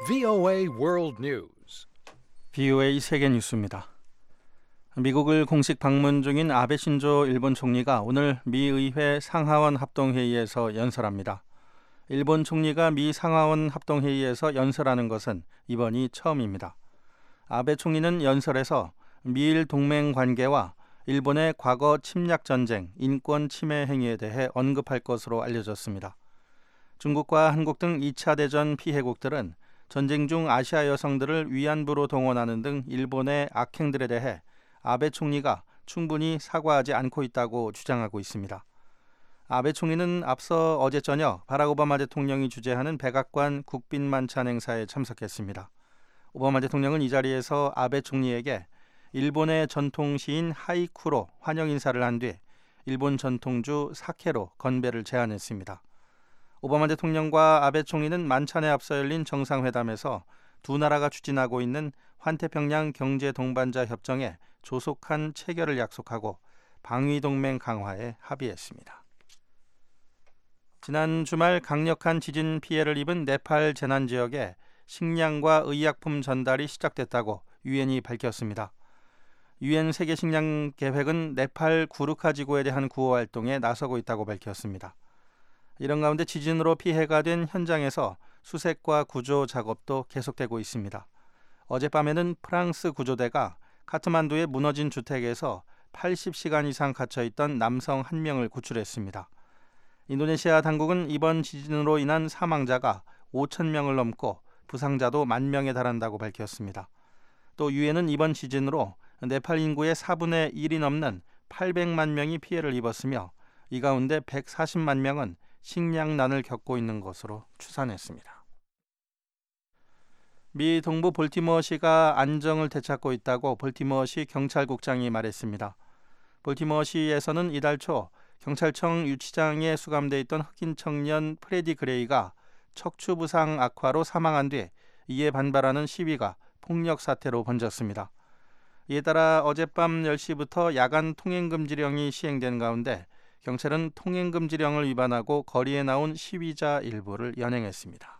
VOA World News. VOA 세계 뉴스입니다. 미국을 공식 방문 중인 아베 신조 일본 총리가 오늘 미 의회 상하원 합동회의에서 연설합니다. 일본 총리가 미 상하원 합동회의에서 연설하는 것은 이번이 처음입니다. 아베 총리는 연설에서 미일 동맹 관계와 일본의 과거 침략 전쟁, 인권 침해 행위에 대해 언급할 것으로 알려졌습니다. 중국과 한국 등 2차 대전 피해국들은 전쟁 중 아시아 여성들을 위안부로 동원하는 등 일본의 악행들에 대해 아베 총리가 충분히 사과하지 않고 있다고 주장하고 있습니다. 아베 총리는 앞서 어제 저녁 바락 오바마 대통령이 주재하는 백악관 국빈 만찬 행사에 참석했습니다. 오바마 대통령은 이 자리에서 아베 총리에게 일본의 전통 시인 하이쿠로 환영 인사를 한 뒤 일본 전통주 사케로 건배를 제안했습니다. 오바마 대통령과 아베 총리는 만찬에 앞서 열린 정상회담에서 두 나라가 추진하고 있는 환태평양 경제 동반자 협정에 조속한 체결을 약속하고 방위동맹 강화에 합의했습니다. 지난 주말 강력한 지진 피해를 입은 네팔 재난 지역에 식량과 의약품 전달이 시작됐다고 유엔이 밝혔습니다. 유엔 세계식량계획은 네팔 구르카 지구에 대한 구호 활동에 나서고 있다고 밝혔습니다. 이런 가운데 지진으로 피해가 된 현장에서 수색과 구조 작업도 계속되고 있습니다. 어젯밤에는 프랑스 구조대가 카트만두의 무너진 주택에서 80시간 이상 갇혀있던 남성 1명을 구출했습니다. 인도네시아 당국은 이번 지진으로 인한 사망자가 5,000명을 넘고 부상자도 10,000명에 달한다고 밝혔습니다. 또 유엔은 이번 지진으로 네팔 인구의 4분의 1이 넘는 800만 명이 피해를 입었으며 이 가운데 140만 명은 식량난을 겪고 있는 것으로 추산했습니다. 미 동부 볼티모어시가 안정을 되찾고 있다고 볼티모어시 경찰국장이 말했습니다. 볼티모어시에서는 이달 초 경찰청 유치장에 수감돼 있던 흑인 청년 프레디 그레이가 척추 부상 악화로 사망한 뒤 이에 반발하는 시위가 폭력 사태로 번졌습니다. 이에 따라 어젯밤 10시부터 야간 통행금지령이 시행된 가운데 경찰은 통행금지령을 위반하고 거리에 나온 시위자 일부를 연행했습니다.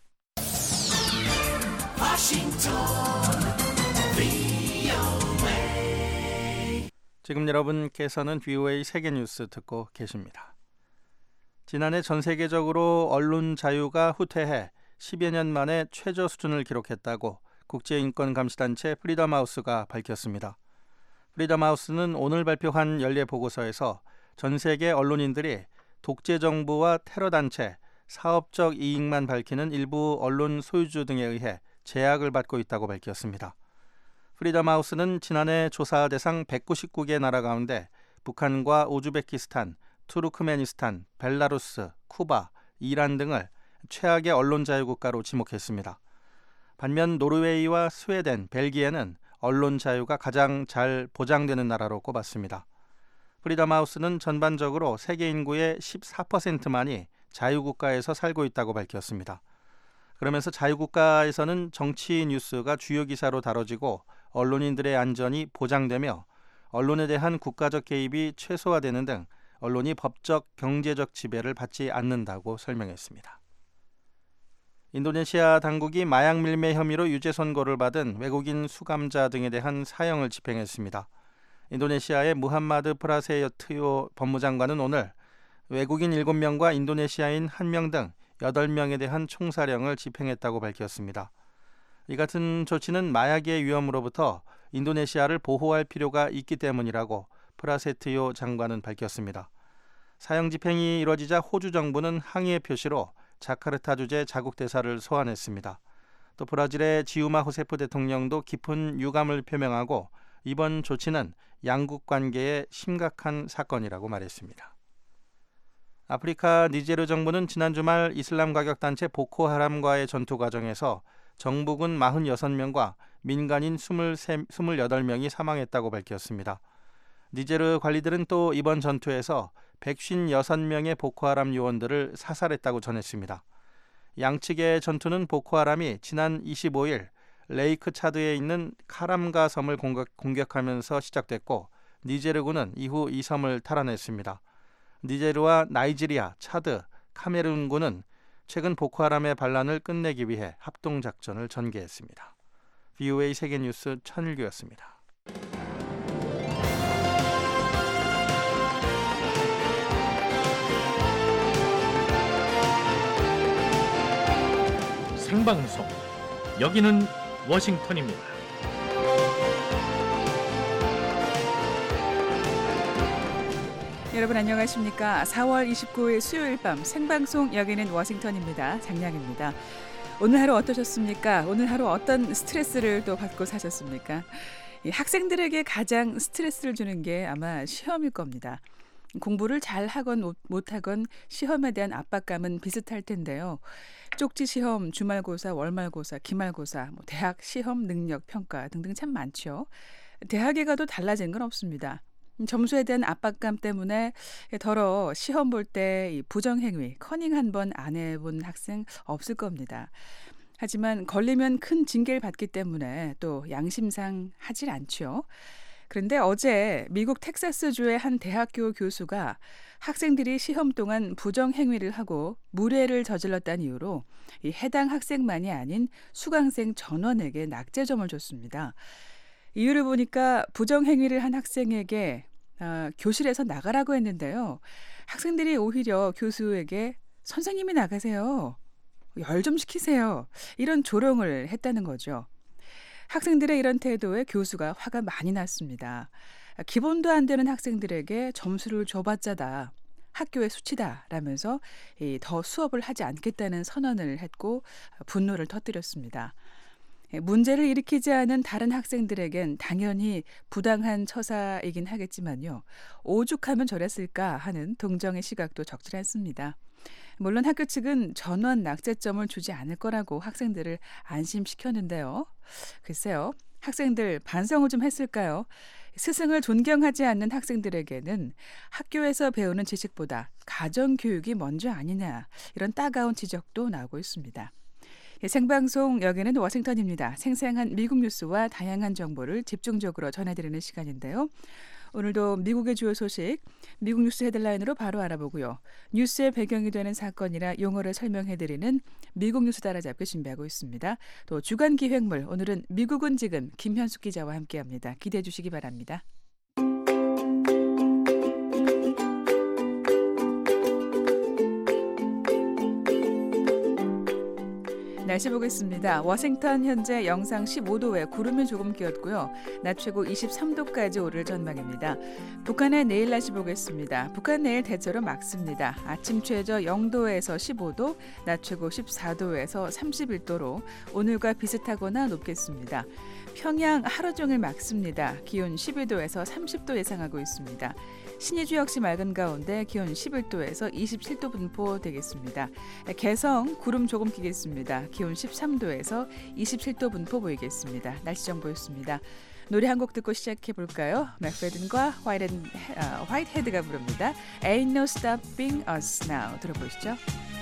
지금 여러분께서는 VOA 세계뉴스 듣고 계십니다. 지난해 전 세계적으로 언론 자유가 후퇴해 10여 년 만에 최저 수준을 기록했다고 국제인권감시단체 프리덤하우스가 밝혔습니다. 프리덤하우스는 오늘 발표한 연례 보고서에서 전 세계 언론인들이 독재 정부와 테러 단체, 사업적 이익만 밝히는 일부 언론 소유주 등에 의해 제약을 받고 있다고 밝혔습니다. 프리덤하우스는 지난해 조사 대상 199개 나라 가운데 북한과 우즈베키스탄, 투르크메니스탄, 벨라루스, 쿠바, 이란 등을 최악의 언론 자유 국가로 지목했습니다. 반면 노르웨이와 스웨덴, 벨기에는 언론 자유가 가장 잘 보장되는 나라로 꼽았습니다. 프리덤하우스는 전반적으로 세계 인구의 14%만이 자유국가에서 살고 있다고 밝혔습니다. 그러면서 자유국가에서는 정치 뉴스가 주요 기사로 다뤄지고 언론인들의 안전이 보장되며 언론에 대한 국가적 개입이 최소화되는 등 언론이 법적, 경제적 지배를 받지 않는다고 설명했습니다. 인도네시아 당국이 마약 밀매 혐의로 유죄 선고를 받은 외국인 수감자 등에 대한 사형을 집행했습니다. 인도네시아의 무함마드 프라세여트요 법무장관은 오늘 외국인 7명과 인도네시아인 1명 등 8명에 대한 총사령을 집행했다고 밝혔습니다. 이 같은 조치는 마약의 위험으로부터 인도네시아를 보호할 필요가 있기 때문이라고 프라세트요 장관은 밝혔습니다. 사형 집행이 이뤄지자 호주 정부는 항의의 표시로 자카르타 주재 자국 대사를 소환했습니다. 또 브라질의 지우마 호세프 대통령도 깊은 유감을 표명하고 이번 조치는 양국 관계에 심각한 사건이라고 말했습니다. 아프리카 니제르 정부는 지난 주말 이슬람 과격단체 보코하람과의 전투 과정에서 정부군 46명과 민간인 28명이 사망했다고 밝혔습니다. 니제르 관리들은 또 이번 전투에서 156명의 보코하람 요원들을 사살했다고 전했습니다. 양측의 전투는 보코하람이 지난 25일 레이크 차드에 있는 카람가 섬을 공격하면서 시작됐고 니제르군은 이후 이 섬을 탈환했습니다. 니제르와 나이지리아, 차드, 카메룬군은 최근 보코하람의 반란을 끝내기 위해 합동작전을 전개했습니다. VOA 세계뉴스 천일규였습니다. 생방송 여기는 워싱턴입니다. 여러분 안녕하십니까? 4월 29일 수요일 밤 생방송 여기는 워싱턴입니다. 장량입니다. 오늘 하루 어떠셨습니까? 오늘 하루 어떤 스트레스를 또 받고 사셨습니까? 학생들에게 가장 스트레스를 주는 게 아마 시험일 겁니다. 공부를 잘 하건 못하건 시험에 대한 압박감은 비슷할 텐데요. 쪽지 시험, 주말고사, 월말고사, 기말고사, 대학 시험 능력 평가 등등 참 많죠. 대학에 가도 달라진 건 없습니다. 점수에 대한 압박감 때문에 더러 시험 볼 때 부정행위, 커닝 한 번 안 해본 학생 없을 겁니다. 하지만 걸리면 큰 징계를 받기 때문에 또 양심상 하질 않죠. 그런데 어제 미국 텍사스주의 한 대학교 교수가 학생들이 시험 동안 부정행위를 하고 무례를 저질렀다는 이유로 이 해당 학생만이 아닌 수강생 전원에게 낙제점을 줬습니다. 이유를 보니까 부정행위를 한 학생에게 교실에서 나가라고 했는데요. 학생들이 오히려 교수에게 선생님이 나가세요. 열 좀 시키세요. 이런 조롱을 했다는 거죠. 학생들의 이런 태도에 교수가 화가 많이 났습니다. 기본도 안 되는 학생들에게 점수를 줘봤자다. 학교의 수치다 라면서 더 수업을 하지 않겠다는 선언을 했고 분노를 터뜨렸습니다. 문제를 일으키지 않은 다른 학생들에겐 당연히 부당한 처사이긴 하겠지만요. 오죽하면 저랬을까 하는 동정의 시각도 적지 않습니다. 물론 학교 측은 전원 낙제점을 주지 않을 거라고 학생들을 안심시켰는데요. 글쎄요. 학생들 반성을 좀 했을까요? 스승을 존경하지 않는 학생들에게는 학교에서 배우는 지식보다 가정교육이 먼저 아니냐 이런 따가운 지적도 나오고 있습니다. 생방송 여기는 워싱턴입니다. 생생한 미국 뉴스와 다양한 정보를 집중적으로 전해드리는 시간인데요. 오늘도 미국의 주요 소식, 미국 뉴스 헤드라인으로 바로 알아보고요. 뉴스의 배경이 되는 사건이나 용어를 설명해드리는 미국 뉴스 따라잡기 준비하고 있습니다. 또 주간 기획물, 오늘은 미국은 지금 김현숙 기자와 함께합니다. 기대해 주시기 바랍니다. 날씨 보겠습니다. 워싱턴 현재 영상 15도에 구름이 조금 끼었고요. 낮 최고 23도까지 오를 전망입니다. 북한의 내일 날씨 보겠습니다. 북한 내일 대체로 맑습니다. 아침 최저 0도에서 15도, 낮 최고 14도에서 31도로 오늘과 비슷하거나 높겠습니다. 평양 하루 종일 맑습니다. 기온 12도에서 30도 예상하고 있습니다. 신의주 역시 맑은 가운데 기온 11도에서 27도 분포 되겠습니다. 개성 구름 조금 끼겠습니다. 기온 13도에서 27도 분포 보이겠습니다. 날씨 정보였습니다. 노래 한 곡 듣고 시작해볼까요? 맥페든과 화이트헤드가 부릅니다. Ain't no stopping us now. 들어보시죠.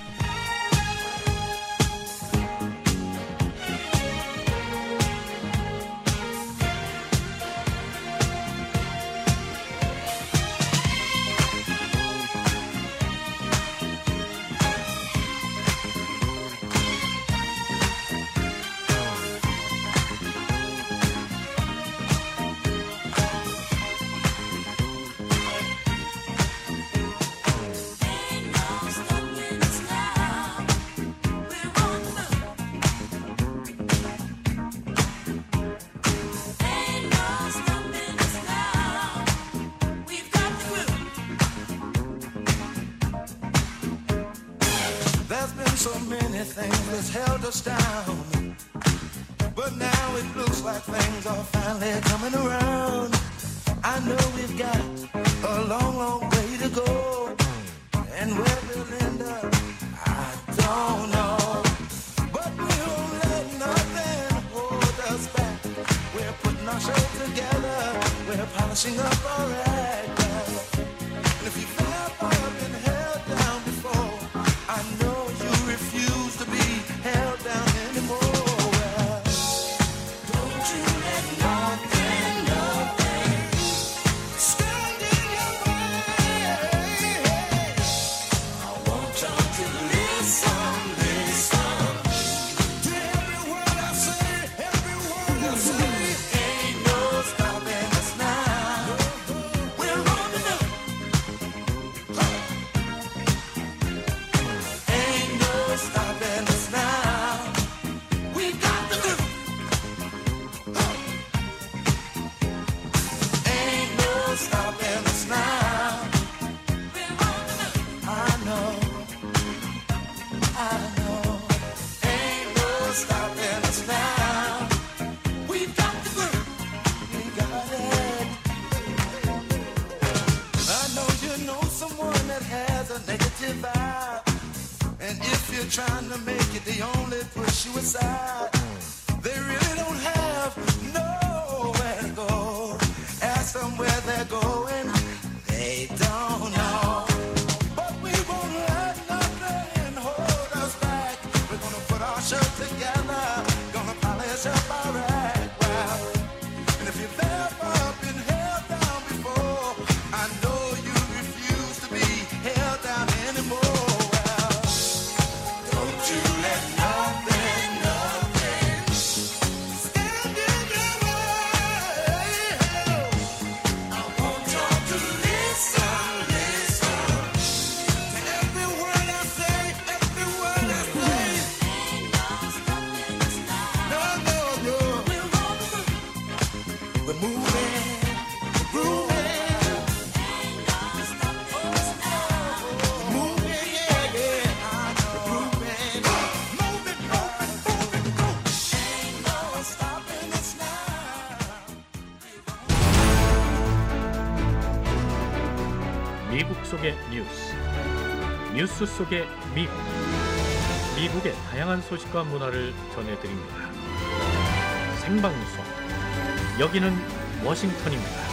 So many things that's held us down, but now it looks like things are finally coming around. I know we've got a long, long way to go, and where we'll end up, I don't know. But we won't let nothing hold us back. We're putting our show together, we're polishing up our act. And if you've ever been held down before, I know you refuse to be held down anymore. Don't you let nothing stand in your way. I want you to listen. you're trying to make it, they only push you aside. They really don't have nowhere to go. Ask them where they're going, they don't know. But we won't let nothing hold us back. We're gonna put our show together, gonna polish up our act. Well, and if you've ever been held down before, I know you refuse to be held down anymore. Well, don't you let nothing stand in your way. I want y'all to listen to every word I say, every word I say. No, no, no. We're moving, grooving, moving, yeah, yeah. I know. Grooving, moving, moving, moving. Ain't no stopping us now. 미국 속의 뉴스, 뉴스 속의 미국, 미국의 다양한 소식과 문화를 전해드립니다. 생방송, 여기는 워싱턴입니다.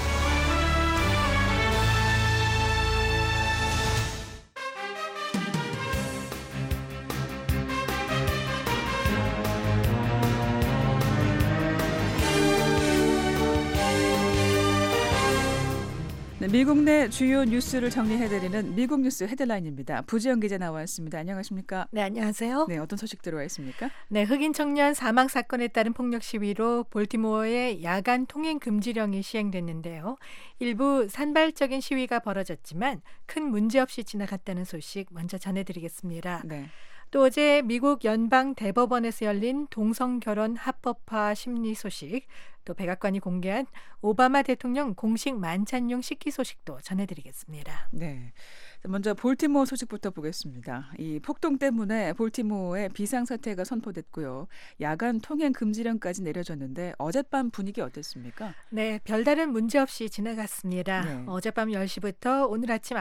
네, 미국 내 주요 뉴스를 정리해드리는 미국 뉴스 헤드라인입니다. 부지영 기자 나와 있습니다. 안녕하십니까? 네, 안녕하세요. 네, 어떤 소식 들어와 있습니까? 네, 흑인 청년 사망 사건에 따른 폭력 시위로 볼티모어의 야간 통행 금지령이 시행됐는데요. 일부 산발적인 시위가 벌어졌지만 큰 문제 없이 지나갔다는 소식 먼저 전해드리겠습니다. 네. 또 어제 미국 연방 대법원에서 열린 동성 결혼 합법화 심리 소식, 또 백악관이 공개한 오바마 대통령 공식 만찬용 식기 소식도 전해드리겠습니다. 네. 먼저 볼티모어 소식부터 보겠습니다. 이 폭동 때문에 볼티모어에 비상사태가 선포됐고요. 야간 통행 금지령까지 내려졌는데 어젯밤 분위기 어땠습니까? 네, 별다른 문제 없이 지나갔습니다. 네. 어젯밤 10시부터 오늘 아침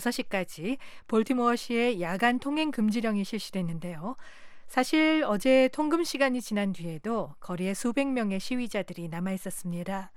5시까지 볼티모어시의 야간 통행 금지령이 실시됐는데요. 사실 어제 통금 시간이 지난 뒤에도 거리에 수백 명의 시위자들이 남아 있었습니다.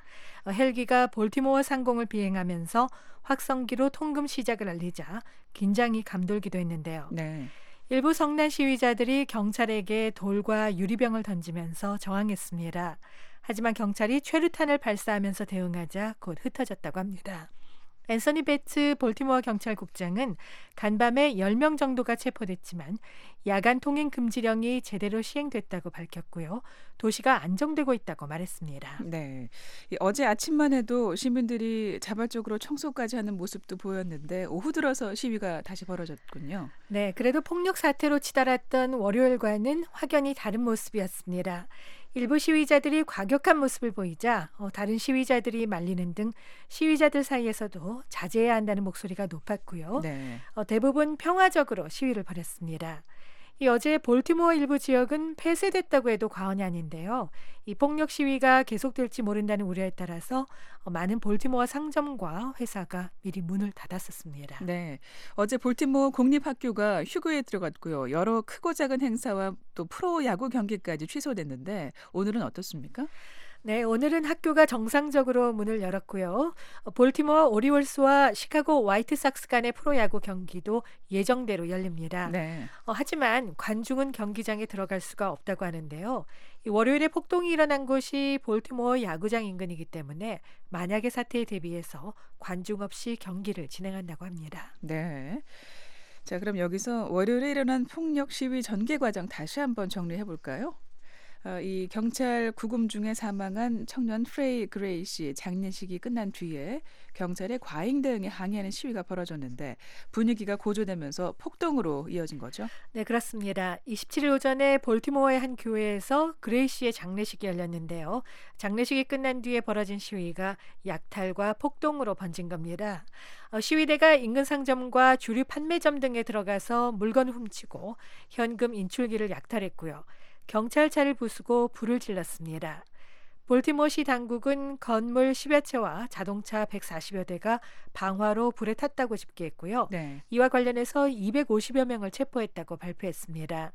헬기가 볼티모어 상공을 비행하면서 확성기로 통금 시작을 알리자 긴장이 감돌기도 했는데요. 네. 일부 성난 시위자들이 경찰에게 돌과 유리병을 던지면서 저항했습니다. 하지만 경찰이 최루탄을 발사하면서 대응하자 곧 흩어졌다고 합니다. 앤서니 베츠 볼티모어 경찰국장은 간밤에 10명 정도가 체포됐지만 야간 통행 금지령이 제대로 시행됐다고 밝혔고요. 도시가 안정되고 있다고 말했습니다. 네. 어제 아침만 해도 시민들이 자발적으로 청소까지 하는 모습도 보였는데 오후 들어서 시위가 다시 벌어졌군요. 네, 그래도 폭력 사태로 치달았던 월요일과는 확연히 다른 모습이었습니다. 일부 시위자들이 과격한 모습을 보이자 다른 시위자들이 말리는 등 시위자들 사이에서도 자제해야 한다는 목소리가 높았고요. 네. 대부분 평화적으로 시위를 벌였습니다. 이 어제 볼티모어 일부 지역은 폐쇄됐다고 해도 과언이 아닌데요. 이 폭력 시위가 계속될지 모른다는 우려에 따라서 많은 볼티모어 상점과 회사가 미리 문을 닫았었습니다. 네. 어제 볼티모어 공립학교가 휴교에 들어갔고요. 여러 크고 작은 행사와 또 프로야구 경기까지 취소됐는데 오늘은 어떻습니까? 네, 오늘은 학교가 정상적으로 문을 열었고요. 볼티모어 오리올스와 시카고 화이트삭스 간의 프로야구 경기도 예정대로 열립니다. 네. 하지만 관중은 경기장에 들어갈 수가 없다고 하는데요. 이 월요일에 폭동이 일어난 곳이 볼티모어 야구장 인근이기 때문에 만약의 사태에 대비해서 관중 없이 경기를 진행한다고 합니다. 네. 자, 그럼 여기서 월요일에 일어난 폭력 시위 전개 과정 다시 한번 정리해 볼까요? 이 경찰 구금 중에 사망한 청년 프레이 그레이 씨 장례식이 끝난 뒤에 경찰의 과잉 대응에 항의하는 시위가 벌어졌는데 분위기가 고조되면서 폭동으로 이어진 거죠? 네, 그렇습니다. 27일 오전에 볼티모어의 한 교회에서 그레이 씨의 장례식이 열렸는데요. 장례식이 끝난 뒤에 벌어진 시위가 약탈과 폭동으로 번진 겁니다. 시위대가 인근 상점과 주류 판매점 등에 들어가서 물건을 훔치고 현금 인출기를 약탈했고요. 경찰차를 부수고 불을 질렀습니다. 볼티모어시 당국은 건물 10여 채와 자동차 140여 대가 방화로 불에 탔다고 집계했고요. 네. 이와 관련해서 250여 명을 체포했다고 발표했습니다.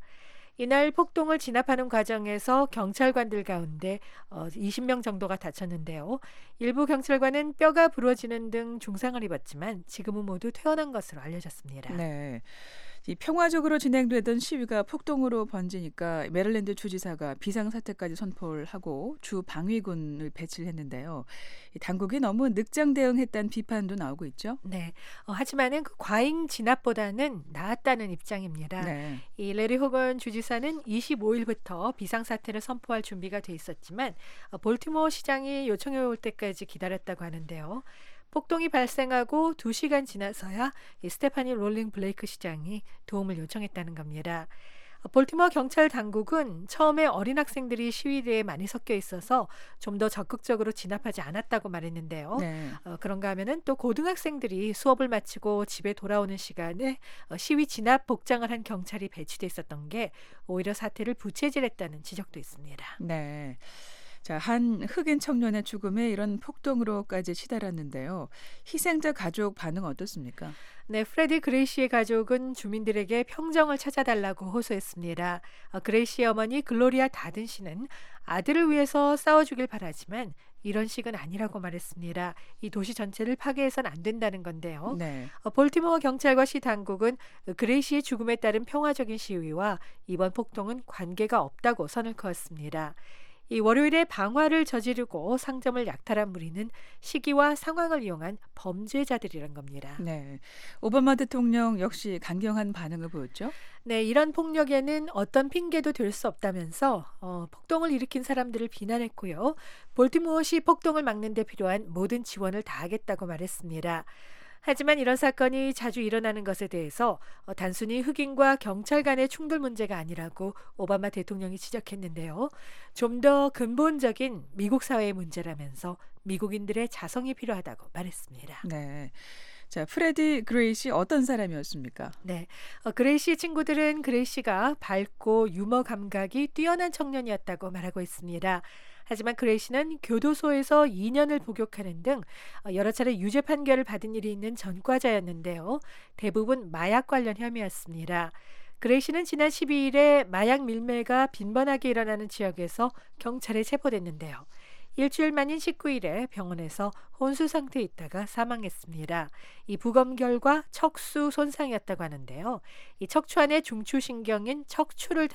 이날 폭동을 진압하는 과정에서 경찰관들 가운데 20명 정도가 다쳤는데요. 일부 경찰관은 뼈가 부러지는 등 중상을 입었지만 지금은 모두 퇴원한 것으로 알려졌습니다. 네. 이 평화적으로 진행되던 시위가 폭동으로 번지니까 메릴랜드 주지사가 비상사태까지 선포를 하고 주 방위군을 배치를 했는데요. 이 당국이 너무 늑장 대응했다는 비판도 나오고 있죠. 네. 하지만은 그 과잉 진압보다는 나았다는 입장입니다. 네. 이 레리 호건 주지사는 25일부터 비상사태를 선포할 준비가 돼 있었지만 볼티모어 시장이 요청해 올 때까지 기다렸다고 하는데요. 폭동이 발생하고 2시간 지나서야 이 스테파니 롤링 블레이크 시장이 도움을 요청했다는 겁니다. 볼티모어 경찰 당국은 처음에 어린 학생들이 시위대에 많이 섞여 있어서 좀 더 적극적으로 진압하지 않았다고 말했는데요. 네. 그런가 하면은 또 고등학생들이 수업을 마치고 집에 돌아오는 시간에 시위 진압 복장을 한 경찰이 배치돼 있었던 게 오히려 사태를 부채질했다는 지적도 있습니다. 네. 자, 한 흑인 청년의 죽음에 이런 폭동으로까지 치달았는데요. 희생자 가족 반응 어떻습니까? 네, 프레디 그레이시의 가족은 주민들에게 평정을 찾아달라고 호소했습니다. 그레이시의 어머니 글로리아 다든 씨는 아들을 위해서 싸워주길 바라지만 이런 식은 아니라고 말했습니다. 이 도시 전체를 파괴해선 안 된다는 건데요. 네. 볼티모어 경찰과 시 당국은 그레이시의 죽음에 따른 평화적인 시위와 이번 폭동은 관계가 없다고 선을 그었습니다. 이 월요일에 방화를 저지르고 상점을 약탈한 무리는 시기와 상황을 이용한 범죄자들이란 겁니다. 네. 오바마 대통령 역시 강경한 반응을 보였죠? 네, 이런 폭력에는 어떤 핑계도 될 수 없다면서 폭동을 일으킨 사람들을 비난했고요. 볼티모어시 폭동을 막는 데 필요한 모든 지원을 다하겠다고 말했습니다. 하지만 이런 사건이 자주 일어나는 것에 대해서 단순히 흑인과 경찰 간의 충돌 문제가 아니라고 오바마 대통령이 지적했는데요. 좀 더 근본적인 미국 사회의 문제라면서 미국인들의 자성이 필요하다고 말했습니다. 네. 자, 프레디 그레이시 어떤 사람이었습니까? 네, 그레이시 친구들은 그레이시가 밝고 유머 감각이 뛰어난 청년이었다고 말하고 있습니다. 하지만 그레이시는 교도소에서 2년을 복역하는 등 여러 차례 유죄 판결을 받은 일이 있는 전과자였는데요. 대부분 마약 관련 혐의였습니다. 그레이시는 지난 12일에 마약 밀매가 빈번하게 일어나는 지역에서 경찰에 체포됐는데요. 일주일 만인 19일에 병원에서 혼수 상태에 있다가 사망했습니다. 이 부검 결과 척수 손상이었다고 하는데요. 이 척추 안의 중추신경인 척수를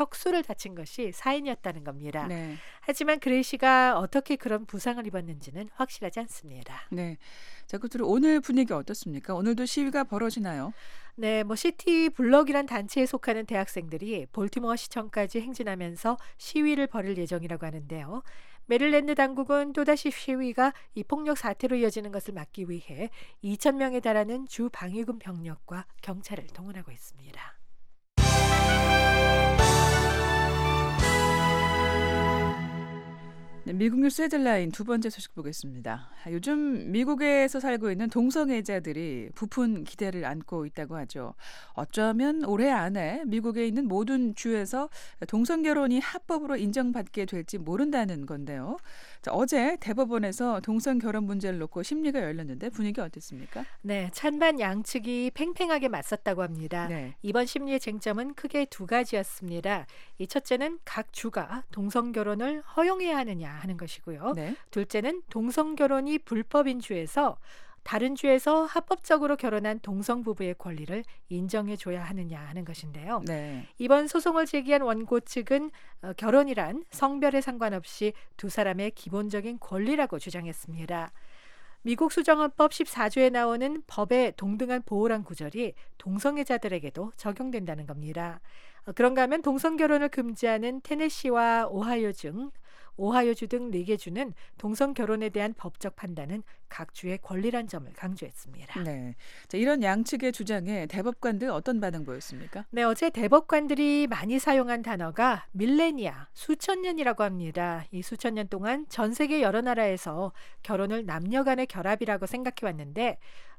다친 것이 사인이었다는 겁니다. 네. 하지만 그레이시가 어떻게 그런 부상을 입었는지는 확실하지 않습니다. 네. 자, 끝으로 오늘 분위기 어떻습니까? 오늘도 시위가 벌어지나요? 네, 시티 블럭이란 단체에 속하는 대학생들이 볼티모어 시청까지 행진하면서 시위를 벌일 예정이라고 하는데요. 메릴랜드 당국은 또다시 시위가 이 폭력 사태로 이어지는 것을 막기 위해 2,000명에 달하는 주 방위군 병력과 경찰을 동원하고 있습니다. 네, 미국 뉴스 헤드라인 두 번째 소식 보겠습니다. 요즘 미국에서 살고 있는 동성애자들이 부푼 기대를 안고 있다고 하죠. 어쩌면 올해 안에 미국에 있는 모든 주에서 동성결혼이 합법으로 인정받게 될지 모른다는 건데요. 자, 어제 대법원에서 동성결혼 문제를 놓고 심리가 열렸는데 분위기 어땠습니까? 네, 찬반 양측이 팽팽하게 맞섰다고 합니다. 네. 이번 심리의 쟁점은 크게 두 가지였습니다. 이 첫째는 각 주가 동성결혼을 허용해야 하느냐 하는 것이고요. 네. 둘째는 동성결혼이 불법인 주에서 다른 주에서 합법적으로 결혼한 동성부부의 권리를 인정해줘야 하느냐 하는 것인데요. 네. 이번 소송을 제기한 원고 측은 결혼이란 성별에 상관없이 두 사람의 기본적인 권리라고 주장했습니다. 미국 수정헌법 14조에 나오는 법의 동등한 보호란 구절이 동성애자들에게도 적용된다는 겁니다. 그런가 하면 동성결혼을 금지하는 테네시와 오하이오주 등 4개 주는 동성결혼에 대한 법적 판단은 각 주의 권리란 점을 강조했습니다. 네. 자, 이런 양측의 주장에 대법관들 어떤 반응 보였습니까? 네, 어제 대법관들이 많이 사용한 단어가 밀레니아, 수천 년이라고 합니다. 이 수천 년 동안 전 세계 여러 나라에서 결혼을 남녀 간의 결합이라고 생각해 왔는데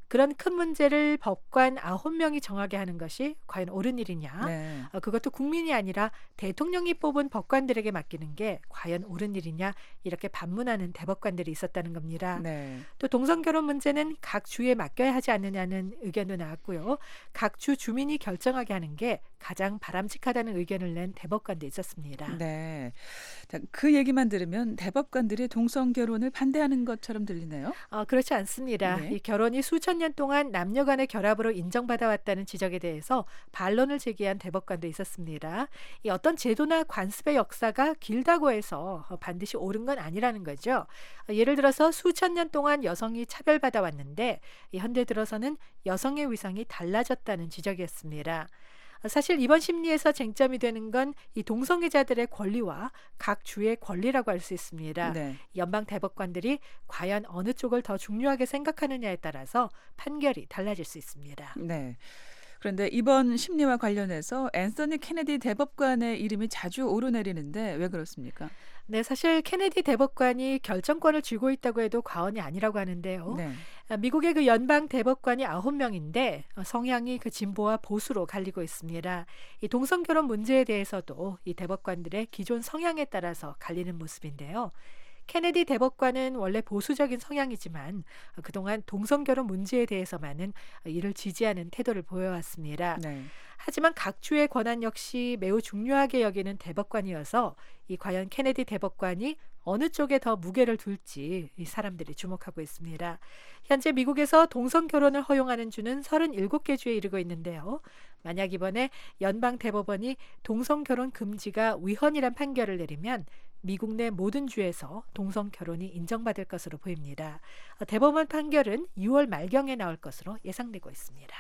그런 큰 문제를 법관 9명이 정하게 하는 것이 과연 옳은 일이냐? 네. 그것도 국민이 아니라 대통령이 뽑은 법관들에게 맡기는 게 과연 옳은 일이냐? 이렇게 반문하는 대법관들이 있었다는 겁니다. 네. 또 동성결혼 문제는 각 주에 맡겨야 하지 않느냐는 의견도 나왔고요. 각 주 주민이 결정하게 하는 게 가장 바람직하다는 의견을 낸 대법관도 있었습니다. 네. 자, 그 얘기만 들으면 대법관들이 동성 결혼을 반대하는 것처럼 들리네요. 그렇지 않습니다. 네. 이 결혼이 수천 년 동안 남녀 간의 결합으로 인정받아왔다는 지적에 대해서 반론을 제기한 대법관도 있었습니다. 이 어떤 제도나 관습의 역사가 길다고 해서 반드시 옳은 건 아니라는 거죠. 예를 들어서 수천 년 동안 여성이 차별받아 왔는데 현대 들어서는 여성의 위상이 달라졌다는 지적이었습니다. 사실 이번 심리에서 쟁점이 되는 건 이 동성애자들의 권리와 각 주의 권리라고 할 수 있습니다. 네. 연방 대법관들이 과연 어느 쪽을 더 중요하게 생각하느냐에 따라서 판결이 달라질 수 있습니다. 네. 그런데 이번 심리와 관련해서 앤서니 케네디 대법관의 이름이 자주 오르내리는데 왜 그렇습니까? 네, 사실 케네디 대법관이 결정권을 쥐고 있다고 해도 과언이 아니라고 하는데요. 네. 미국의 그 연방 대법관이 9명인데 성향이 그 진보와 보수로 갈리고 있습니다. 이 동성결혼 문제에 대해서도 이 대법관들의 기존 성향에 따라서 갈리는 모습인데요. 케네디 대법관은 원래 보수적인 성향이지만 그동안 동성결혼 문제에 대해서만은 이를 지지하는 태도를 보여왔습니다. 네. 하지만 각 주의 권한 역시 매우 중요하게 여기는 대법관이어서 이 과연 케네디 대법관이 어느 쪽에 더 무게를 둘지 이 사람들이 주목하고 있습니다. 현재 미국에서 동성결혼을 허용하는 주는 37개 주에 이르고 있는데요. 만약 이번에 연방 대법원이 동성결혼 금지가 위헌이란 판결을 내리면 미국 내 모든 주에서 동성결혼이 인정받을 것으로 보입니다. 대법원 판결은 6월 말경에 나올 것으로 예상되고 있습니다.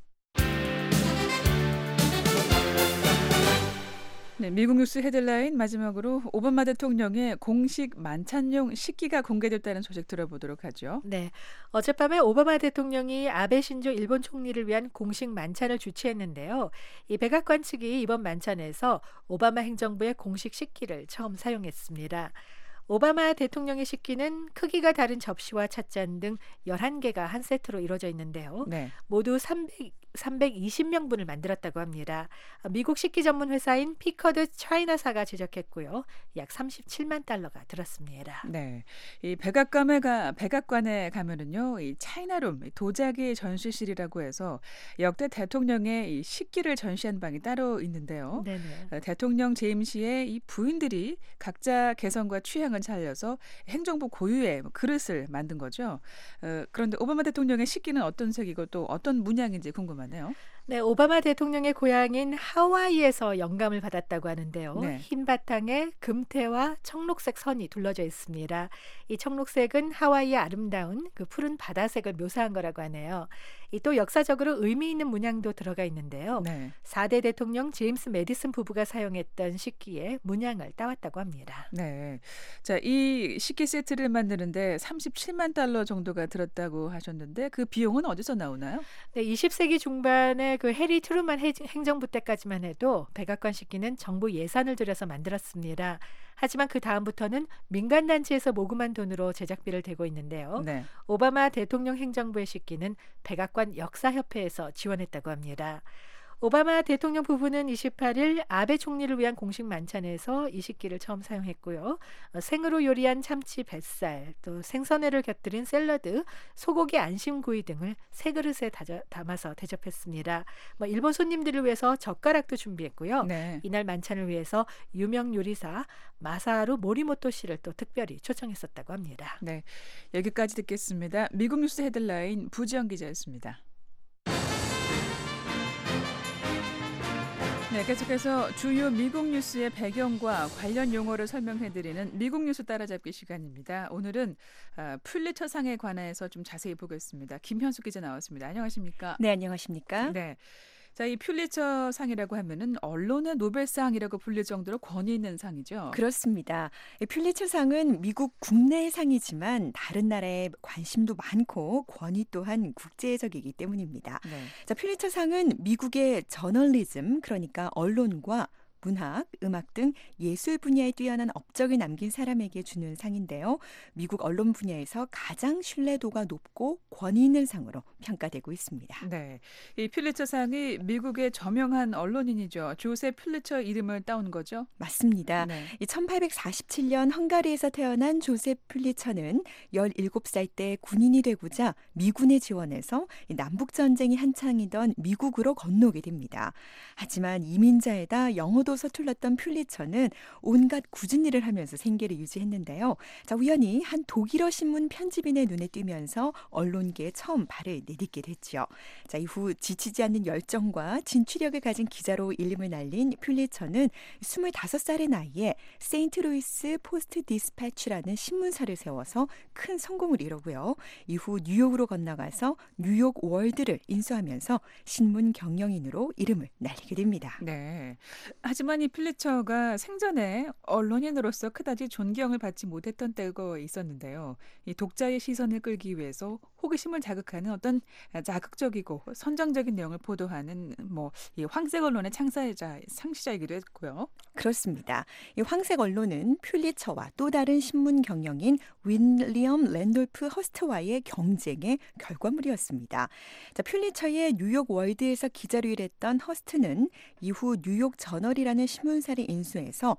네, 미국 뉴스 헤드라인 마지막으로 오바마 대통령의 공식 만찬용 식기가 공개됐다는 소식 들어보도록 하죠. 네, 어젯밤에 오바마 대통령이 아베 신조 일본 총리를 위한 공식 만찬을 주최했는데요. 이 백악관 측이 이번 만찬에서 오바마 행정부의 공식 식기를 처음 사용했습니다. 오바마 대통령의 식기는 크기가 다른 접시와 찻잔 등 11개가 한 세트로 이루어져 있는데요. 네. 모두 320명분을 만들었다고 합니다. 미국 식기 전문 회사인 피커드 차이나사가 제작했고요. 약 37만 달러가 들었습니다. 네, 이 백악관에 가면은요, 이 차이나룸 도자기 전시실이라고 해서 역대 대통령의 이 식기를 전시한 방이 따로 있는데요. 네네. 대통령 재임 시에 이 부인들이 각자 개성과 취향을 살려서 행정부 고유의 그릇을 만든 거죠. 그런데 오바마 대통령의 식기는 어떤 색이고 또 어떤 문양인지 궁금하네요. 네, 오바마 대통령의 고향인 하와이에서 영감을 받았다고 하는데요. 네. 흰 바탕에 금태와 청록색 선이 둘러져 있습니다. 이 청록색은 하와이의 아름다운 그 푸른 바다색을 묘사한 거라고 하네요. 이 또 역사적으로 의미 있는 문양도 들어가 있는데요. 네. 4대 대통령 제임스 메디슨 부부가 사용했던 식기에 문양을 따왔다고 합니다. 네. 자, 이 식기 세트를 만드는데 37만 달러 정도가 들었다고 하셨는데 그 비용은 어디서 나오나요? 네, 20세기 중반에 그 해리 트루만 행정부 때까지만 해도 백악관 식기는 정부 예산을 들여서 만들었습니다. 하지만 그 다음부터는 민간단체에서 모금한 돈으로 제작비를 대고 있는데요. 네. 오바마 대통령 행정부의 식기는 백악관 역사협회에서 지원했다고 합니다. 오바마 대통령 부부는 28일 아베 총리를 위한 공식 만찬에서 이 식기를 처음 사용했고요. 생으로 요리한 참치 뱃살, 또 생선회를 곁들인 샐러드, 소고기 안심구이 등을 새 그릇에 담아서 대접했습니다. 일본 손님들을 위해서 젓가락도 준비했고요. 네. 이날 만찬을 위해서 유명 요리사 마사루 모리모토 씨를 또 특별히 초청했었다고 합니다. 네. 여기까지 듣겠습니다. 미국 뉴스 헤드라인 부지영 기자였습니다. 네, 계속해서 주요 미국 뉴스의 배경과 관련 용어를 설명해드리는 미국 뉴스 따라잡기 시간입니다. 오늘은 퓰리처상에 관해서 좀 자세히 보겠습니다. 김현숙 기자 나왔습니다. 안녕하십니까? 네, 안녕하십니까? 네. 자, 이 퓰리처상이라고 하면은 언론의 노벨상이라고 불릴 정도로 권위 있는 상이죠. 그렇습니다. 퓰리처상은 미국 국내의 상이지만 다른 나라에 관심도 많고 권위 또한 국제적이기 때문입니다. 네. 자, 퓰리처상은 미국의 저널리즘, 그러니까 언론과 문학, 음악 등 예술 분야에 뛰어난 업적을 남긴 사람에게 주는 상인데요. 미국 언론 분야에서 가장 신뢰도가 높고 권위 있는 상으로 평가되고 있습니다. 네, 이 퓰리처상이 미국의 저명한 언론인이죠. 조셉 퓰리처 이름을 따온 거죠? 맞습니다. 네. 이 1847년 헝가리에서 태어난 조셉 퓰리처는 17살 때 군인이 되고자 미군에 지원해서 남북전쟁이 한창이던 미국으로 건너오게 됩니다. 하지만 이민자에다 영어도 서툴렀던 퓰리처는 온갖 굳은 일을 하면서 생계를 유지했는데요. 자, 우연히 한 독일어 신문 편집인의 눈에 띄면서 언론계에 처음 발을 내딛게 됐죠. 자, 이후 지치지 않는 열정과 진취력을 가진 기자로 일림을 날린 퓰리처는 25살의 나이에 세인트루이스 포스트 디스패치라는 신문사를 세워서 큰 성공을 이루고요. 이후 뉴욕으로 건너가서 뉴욕 월드를 인수하면서 신문 경영인으로 이름을 날리게 됩니다. 네. 하지만 이 퓰리처가 생전에 언론인으로서 그다지 존경을 받지 못했던 때가 있었는데요. 이 독자의 시선을 끌기 위해서 호기심을 자극하는 어떤 자극적이고 선정적인 내용을 보도하는 이 황색 언론의 창시자이기도 했고요. 그렇습니다. 이 황색 언론은 퓰리처와 또 다른 신문 경영인 윌리엄 랜돌프 허스트와의 경쟁의 결과물이었습니다. 자, 퓰리처의 뉴욕 월드에서 기자로 일했던 허스트는 이후 뉴욕 저널이라는 신문사를 인수해서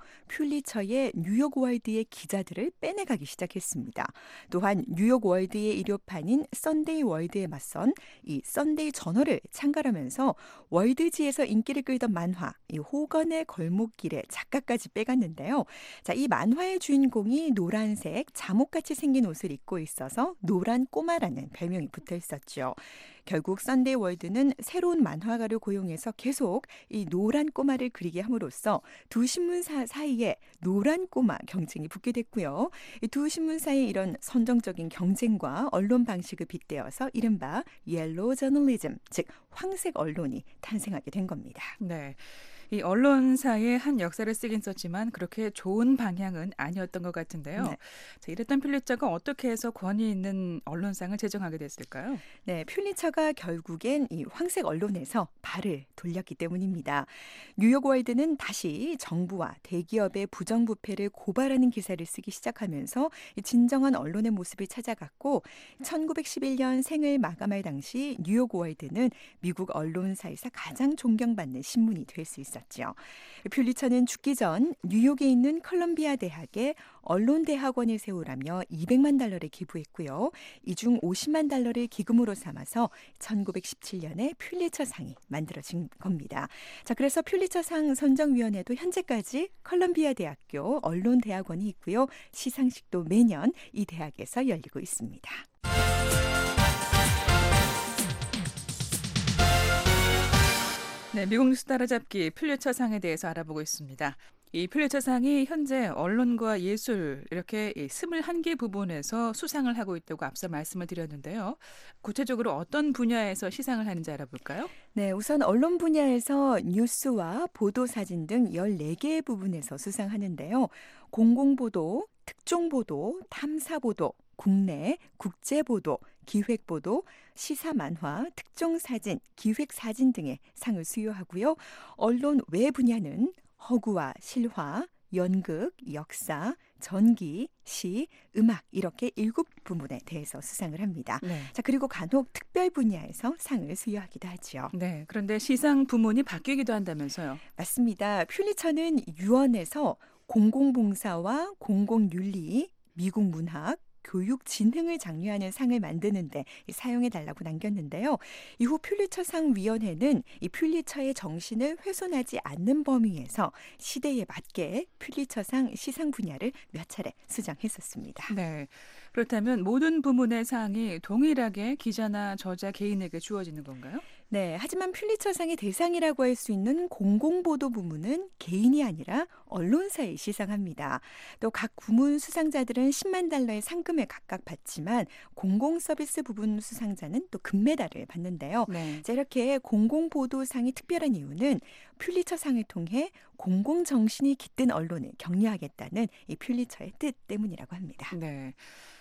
퓰리처의 뉴욕 월드의 기자들을 빼내가기 시작했습니다. 또한 뉴욕 월드의 일요판인 썬데이 월드에 맞선 이 썬데이 저널을 창간하면서 월드지에서 인기를 끌던 만화 이 호건의 골목길의 작가까지 빼갔는데요. 자, 이 만화의 주인공이 노란색 잠옷같이 생긴 옷을 입고 있어서 노란 꼬마라는 별명이 붙어 있었죠. 결국 썬데이 월드는 새로운 만화가를 고용해서 계속 이 노란 꼬마를 그리게 함으로써 두 신문사 사이에 노란 꼬마 경쟁이 붙게 됐고요. 이 두 신문사의 이런 선정적인 경쟁과 언론 방식을 빗대어서 이른바 옐로우 저널리즘, 즉 황색 언론이 탄생하게 된 겁니다. 네. 이 언론사의 한 역사를 쓰긴 썼지만 그렇게 좋은 방향은 아니었던 것 같은데요. 네. 자, 이랬던 퓰리처가 어떻게 해서 권위 있는 언론상을 제정하게 됐을까요? 네, 퓰리처가 결국엔 이 황색 언론에서 발을 돌렸기 때문입니다. 뉴욕 월드는 다시 정부와 대기업의 부정부패를 고발하는 기사를 쓰기 시작하면서 진정한 언론의 모습을 찾아갔고 1911년 생을 마감할 당시 뉴욕 월드는 미국 언론사에서 가장 존경받는 신문이 될 수 있었습니다. 퓰리처는 죽기 전 뉴욕에 있는 컬럼비아 대학에 언론대학원을 세우라며 $200만 기부했고요. 이 중 $50만 기금으로 삼아서 1917년에 퓰리처상이 만들어진 겁니다. 자, 그래서 퓰리처상 선정위원회도 현재까지 컬럼비아 대학교 언론대학원이 있고요. 시상식도 매년 이 대학에서 열리고 있습니다. 네, 미국 뉴스 따라잡기 퓰리처상에 대해서 알아보고 있습니다. 이 퓰리처상이 현재 언론과 예술 이렇게 21개 부분에서 수상을 하고 있다고 앞서 말씀을 드렸는데요. 구체적으로 어떤 분야에서 시상을 하는지 알아볼까요? 네, 우선 언론 분야에서 뉴스와 보도사진 등 14개의 부분에서 수상하는데요. 공공보도, 특종보도, 탐사보도, 국내, 국제보도, 기획보도, 시사만화, 특종사진, 기획사진 등의 상을 수여하고요. 언론 외 분야는 허구와 실화, 연극, 역사, 전기, 시, 음악 이렇게 7부문에 대해서 수상을 합니다. 네. 자, 그리고 간혹 특별 분야에서 상을 수여하기도 하죠. 네, 그런데 시상 부문이 바뀌기도 한다면서요? 맞습니다. 퓰리처는 유언에서 공공봉사와 공공윤리, 미국 문학, 교육 진흥을 장려하는 상을 만드는데 사용해달라고 남겼는데요. 이후 퓰리처상 위원회는 이 퓰리처의 정신을 훼손하지 않는 범위에서 시대에 맞게 퓰리처상 시상 분야를 몇 차례 수상했었습니다. 네. 그렇다면 모든 부문의 상이 동일하게 기자나 저자 개인에게 주어지는 건가요? 네, 하지만 퓰리처상의 대상이라고 할 수 있는 공공보도 부문은 개인이 아니라 언론사에 시상합니다. 또 각 부문 수상자들은 $100,000의 상금을 각각 받지만 공공서비스 부분 수상자는 또 금메달을 받는데요. 네. 자, 이렇게 공공보도상이 특별한 이유는 퓰리처상을 통해 공공정신이 깃든 언론을 격려하겠다는 이 퓰리처의 뜻 때문이라고 합니다. 네.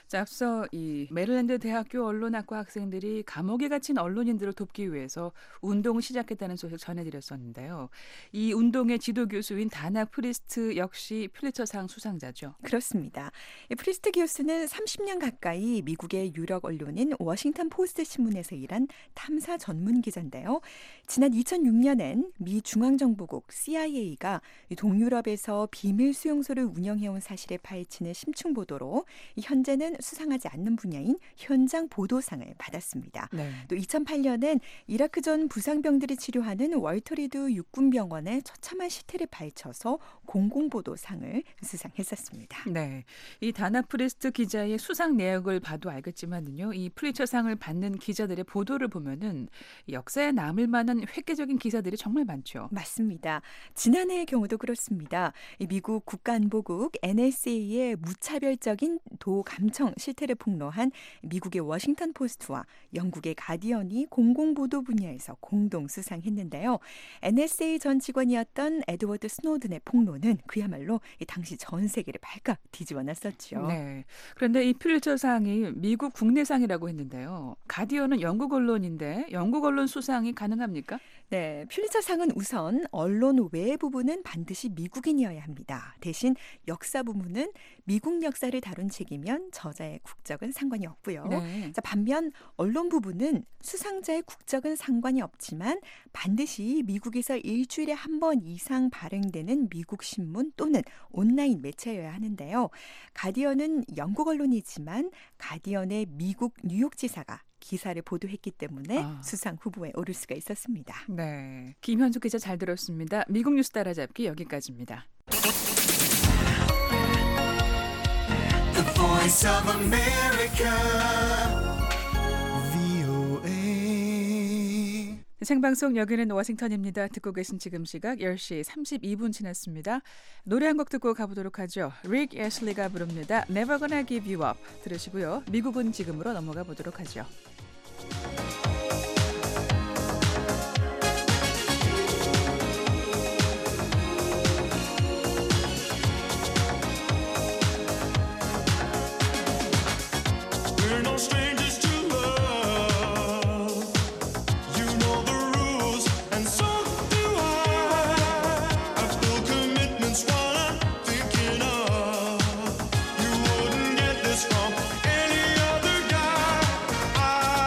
자, 앞서 이 메릴랜드 대학교 언론학과 학생들이 감옥에 갇힌 언론인들을 돕기 위해서 운동을 시작했다는 소식 전해드렸었는데요. 이 운동의 지도 교수인 다나 프리스트 역시 퓰리처상 수상자죠. 그렇습니다. 이 프리스트 교수는 30년 가까이 미국의 유력 언론인 워싱턴 포스트 신문에서 일한 탐사 전문 기자인데요. 지난 2006년엔 미 중앙정보국 CIA가 동유럽에서 비밀 수용소를 운영해온 사실을 파헤치는 심층 보도로 현재는 수상하지 않는 분야인 현장 보도상을 받았습니다. 네. 또 2008년엔 이라크전 부상병들이 치료하는 월터리드 육군병원의 처참한 실태를 파헤쳐서 공공보도상을 수상했었습니다. 네, 이 다나 프리스트 기자의 수상 내역을 봐도 알겠지만요, 이 퓰리처상을 받는 기자들의 보도를 보면은 역사에 남을 만한 획기적인 기사들이 정말 많죠. 맞습니다. 지난해의 경우도 그렇습니다. 미국 국가안보국 NSA의 무차별적인 도감청 실태를 폭로한 미국의 워싱턴 포스트와 영국의 가디언이 공공보도 분야에서 공동 수상했는데요. NSA 전 직원이었던 에드워드 스노든의 폭로는 그야말로 당시 전 세계를 발칵 뒤집어놨었죠. 네. 그런데 이 퓰리처상이 미국 국내상이라고 했는데요. 가디언은 영국 언론인데 영국 언론 수상이 가능합니까? 네, 퓰리처상은 우선 언론 외 부분은 반드시 미국인이어야 합니다. 대신 역사 부분은 미국 역사를 다룬 책이면 저자의 국적은 상관이 없고요. 네. 자, 반면 언론 부분은 수상자의 국적은 상관이 없지만 반드시 미국에서 일주일에 한 번 이상 발행되는 미국 신문 또는 온라인 매체여야 하는데요. 가디언은 영국 언론이지만 가디언의 미국 뉴욕 지사가 기사를 보도했기 때문에 수상 후보에 오를 수가 있었습니다. 네, 김현숙 기자 잘 들었습니다. 미국 뉴스 따라잡기 여기까지입니다. The Voice of America, VOA. 생방송 여기는 워싱턴입니다. 듣고 계신 지금 시각 10시 32분 지났습니다. 노래 한 곡 듣고 가보도록 하죠. 릭 애슐리가 부릅니다. Never Gonna Give You Up 들으시고요. 미국은 지금으로 넘어가 보도록 하죠. We're no strangers to love. You know the rules, and so do I. I've full commitments while I'm thinking of. You wouldn't get this from any other guy. I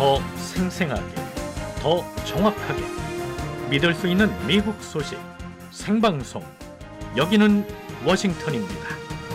더 생생하게, 더 정확하게 믿을 수 있는 미국 소식 생방송. 여기는 워싱턴입니다.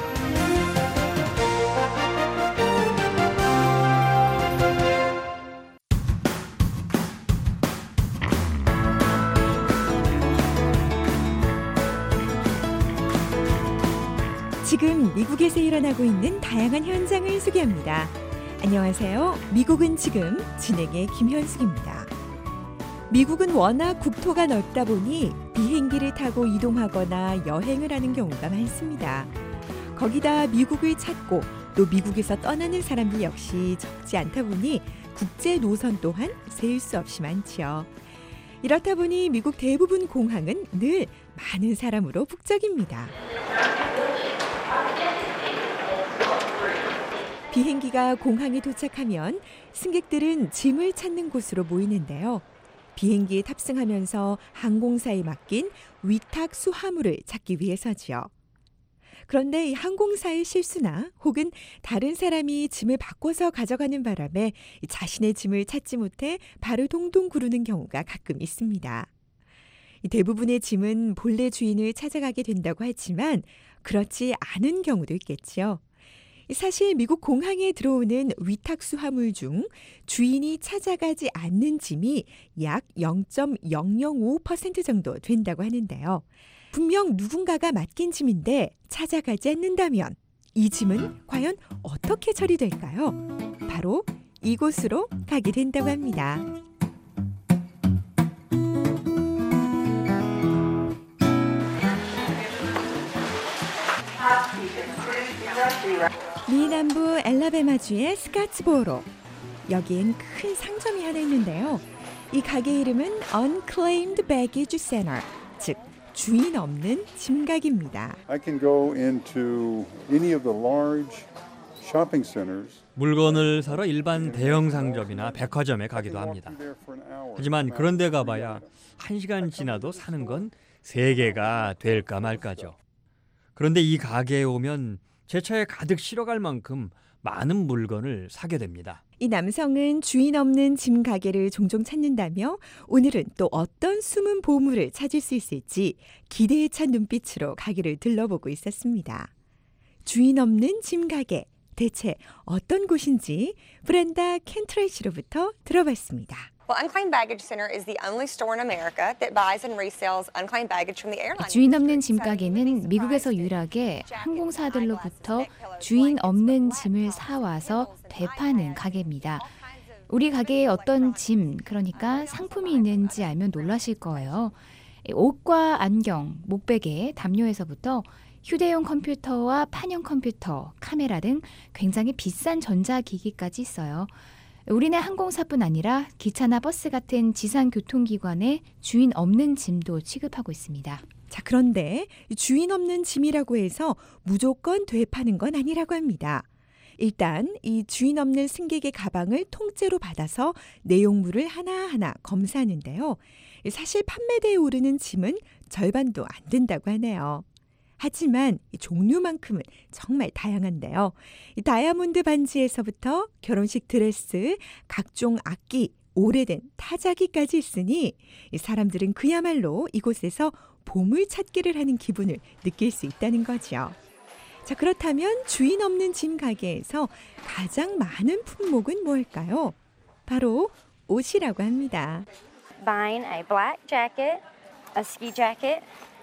지금 미국에서 일어나고 있는 다양한 현장을 소개합니다. 안녕하세요. 미국은 지금 진행의 김현숙입니다. 미국은 워낙 국토가 넓다 보니 비행기를 타고 이동하거나 여행을 하는 경우가 많습니다. 거기다 미국을 찾고 또 미국에서 떠나는 사람들 역시 적지 않다 보니 국제 노선 또한 세일 수 없이 많지요. 이렇다 보니 미국 대부분 공항은 늘 많은 사람으로 북적입니다. 비행기가 공항에 도착하면 승객들은 짐을 찾는 곳으로 모이는데요. 비행기에 탑승하면서 항공사에 맡긴 위탁 수화물을 찾기 위해서지요. 그런데 이 항공사의 실수나 혹은 다른 사람이 짐을 바꿔서 가져가는 바람에 자신의 짐을 찾지 못해 발을 동동 구르는 경우가 가끔 있습니다. 대부분의 짐은 본래 주인을 찾아가게 된다고 하지만 그렇지 않은 경우도 있겠지요. 사실 미국 공항에 들어오는 위탁수 화물 중 주인이 찾아가지 않는 짐이 약 0.005% 정도 된다고 하는데요. 분명 누군가가 맡긴 짐인데 찾아가지 않는다면 이 짐은 과연 어떻게 처리될까요? 바로 이곳으로 가게 된다고 합니다. 미 남부 엘라베마주의 스카츠보로. 여기엔 큰 상점이 하나 있는데요. 이 가게 이름은 Unclaimed Baggage Center, 즉 주인 없는 짐가게입니다. I can go into any of the large shopping centers. 물건을 사러 일반 대형 상점이나 백화점에 가기도 합니다. 하지만 그런 데 가봐야 1시간 지나도 사는 건 3개가 될까 말까죠. 그런데 이 가게에 오면 제 차에 가득 실어갈 만큼 많은 물건을 사게 됩니다. 이 남성은 주인 없는 짐 가게를 종종 찾는다며 오늘은 또 어떤 숨은 보물을 찾을 수 있을지 기대에 찬 눈빛으로 가게를 들러보고 있었습니다. 주인 없는 짐 가게, 대체 어떤 곳인지 브렌다 켄트레시로부터 들어봤습니다. Well, Unclaimed Baggage Center is the only store in America that buys and resells unclaimed baggage from the airline. 주인 없는 짐 가게는 미국에서 유일하게 항공사들로부터 주인 없는 짐을 사와서 되파는 가게입니다. 우리 가게에 어떤 짐, 그러니까 상품이 있는지 알면 놀라실 거예요. 옷과 안경, 목베개, 담요에서부터 휴대용 컴퓨터와 판형 컴퓨터, 카메라 등 굉장히 비싼 전자기기까지 있어요. 우리네 항공사뿐 아니라 기차나 버스 같은 지상교통기관에 주인 없는 짐도 취급하고 있습니다. 자, 그런데 주인 없는 짐이라고 해서 무조건 되파는 건 아니라고 합니다. 일단 이 주인 없는 승객의 가방을 통째로 받아서 내용물을 하나하나 검사하는데요. 사실 판매대에 오르는 짐은 절반도 안 된다고 하네요. 하지만 이 종류만큼은 정말 다양한데요. 이 다이아몬드 반지에서부터 결혼식 드레스, 각종 악기, 오래된 타자기까지 있으니 이 사람들은 그야말로 이곳에서 보물 찾기를 하는 기분을 느낄 수 있다는 거죠. 자, 그렇다면 주인 없는 짐 가게에서 가장 많은 품목은 뭘까요? 바로 옷이라고 합니다. Buying a black jacket, a ski jacket,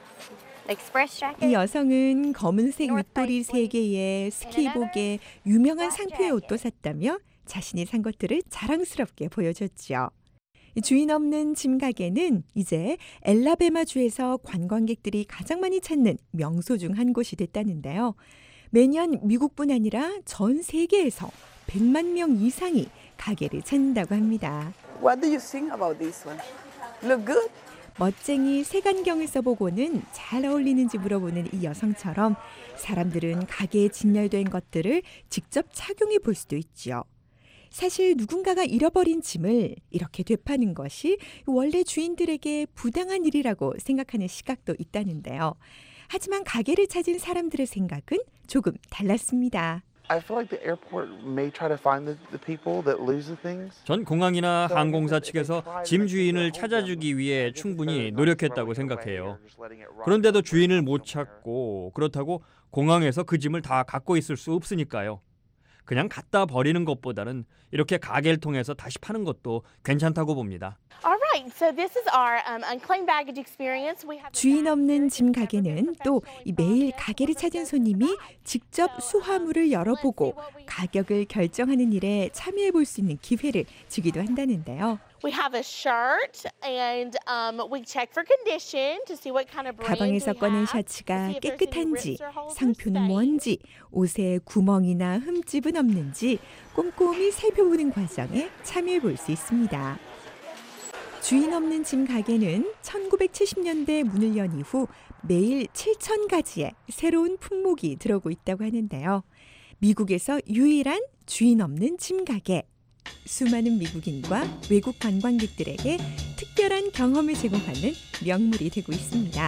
이 여성은 검은색 윗도리 3개에 스키복에 유명한 상표의 옷도 샀다며 자신이 산 것들을 자랑스럽게 보여줬죠. 주인 없는 짐 가게는 이제 엘라베마주에서 관광객들이 가장 많이 찾는 명소 중 한 곳이 됐다는데요. 매년 미국뿐 아니라 전 세계에서 100만 명 이상이 가게를 찾는다고 합니다. What do you think about this one? Look good? 멋쟁이 색안경을 써보고는 잘 어울리는지 물어보는 이 여성처럼 사람들은 가게에 진열된 것들을 직접 착용해 볼 수도 있죠. 사실 누군가가 잃어버린 짐을 이렇게 되파는 것이 원래 주인들에게 부당한 일이라고 생각하는 시각도 있다는데요. 하지만 가게를 찾은 사람들의 생각은 조금 달랐습니다. I feel like the airport may try to find the people that lose the things. 전 공항이나 항공사 측에서 짐 주인을 찾아주기 위해 충분히 노력했다고 생각해요. 그런데도 주인을 못 찾고 그렇다고 공항에서 그 짐을 다 갖고 있을 수 없으니까요. 그냥 갖다 버리는 것보다는 이렇게 가게를 통해서 다시 파는 것도 괜찮다고 봅니다. Alright, so this is our unclaimed baggage experience. We have 주인 없는 짐 가게는 또 이 매일 가게를 찾은 손님이 직접 수화물을 열어보고 가격을 결정하는 일에 참여해 볼 수 있는 기회를 주기도 한다는데요. We have a shirt and we check for condition to see what kind of brand 가방에서 we 꺼낸 have. 셔츠가 깨끗한지, 상표는 뭔지, 옷에 구멍이나 흠집은 없는지 꼼꼼히 살펴보는 과정에 참여해 볼 수 있습니다. 주인 없는 짐 가게는 1970년대 문을 연 이후 매일 7,000가지의 새로운 품목이 들어오고 있다고 하는데요. 미국에서 유일한 주인 없는 짐 가게. 수많은 미국인과 외국 관광객들에게 특별한 경험을 제공하는 명물이 되고 있습니다.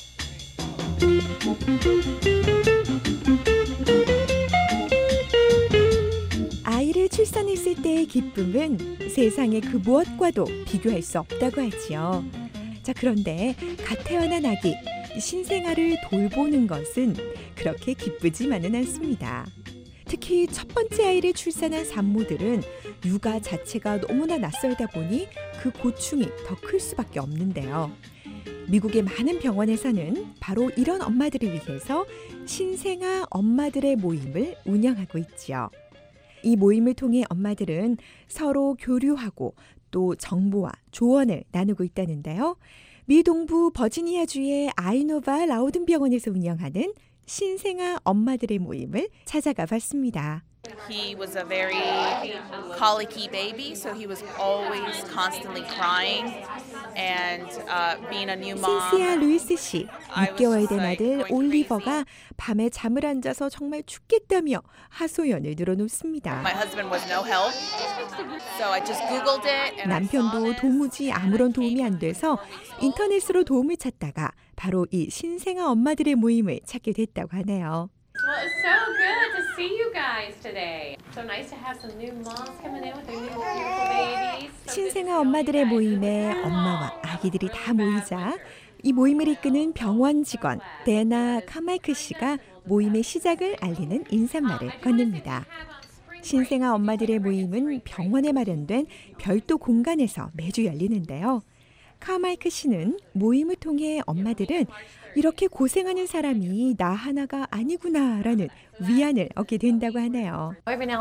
아이를 출산했을 때의 기쁨은 세상의 그 무엇과도 비교할 수 없다고 하지요. 자, 그런데 갓 태어난 아기, 신생아를 돌보는 것은 그렇게 기쁘지만은 않습니다. 특히 첫 번째 아이를 출산한 산모들은 육아 자체가 너무나 낯설다 보니 그 고충이 더 클 수밖에 없는데요. 미국의 많은 병원에서는 바로 이런 엄마들을 위해서 신생아 엄마들의 모임을 운영하고 있죠. 이 모임을 통해 엄마들은 서로 교류하고 또 정보와 조언을 나누고 있다는데요. 미 동부 버지니아주의 아이노바 라우든 병원에서 운영하는 신생아 엄마들의 모임을 찾아가 봤습니다. He was a very colicky baby, so he was always constantly crying. And being a new mom, 신시아 루이스 씨, 6개월 된 아들 올리버가 밤에 잠을 안 자서 정말 죽겠다며 하소연을 늘어놓습니다. My husband was no help, so I just Googled it. And 남편도 도무지 아무런 도움이 안 돼서 인터넷으로 도움을 찾다가 바로 이 신생아 엄마들의 모임을 찾게 됐다고 하네요. Well, it's so good to see you guys today. So nice to have some new moms coming in with their new beautiful babies. 신생아 엄마들의 모임에 엄마와 아기들이 다 모이자 이 모임을 이끄는 병원 직원 데나 카마이크 씨가 모임의 시작을 알리는 인사말을 건넵니다. 신생아 엄마들의 모임은 병원에 마련된 별도 공간에서 매주 열리는데요. 카마이크 씨는 모임을 통해 엄마들은 이렇게 고생하는 사람이 나 하나가 아니구나라는 위안을 얻게 된다고 하네요.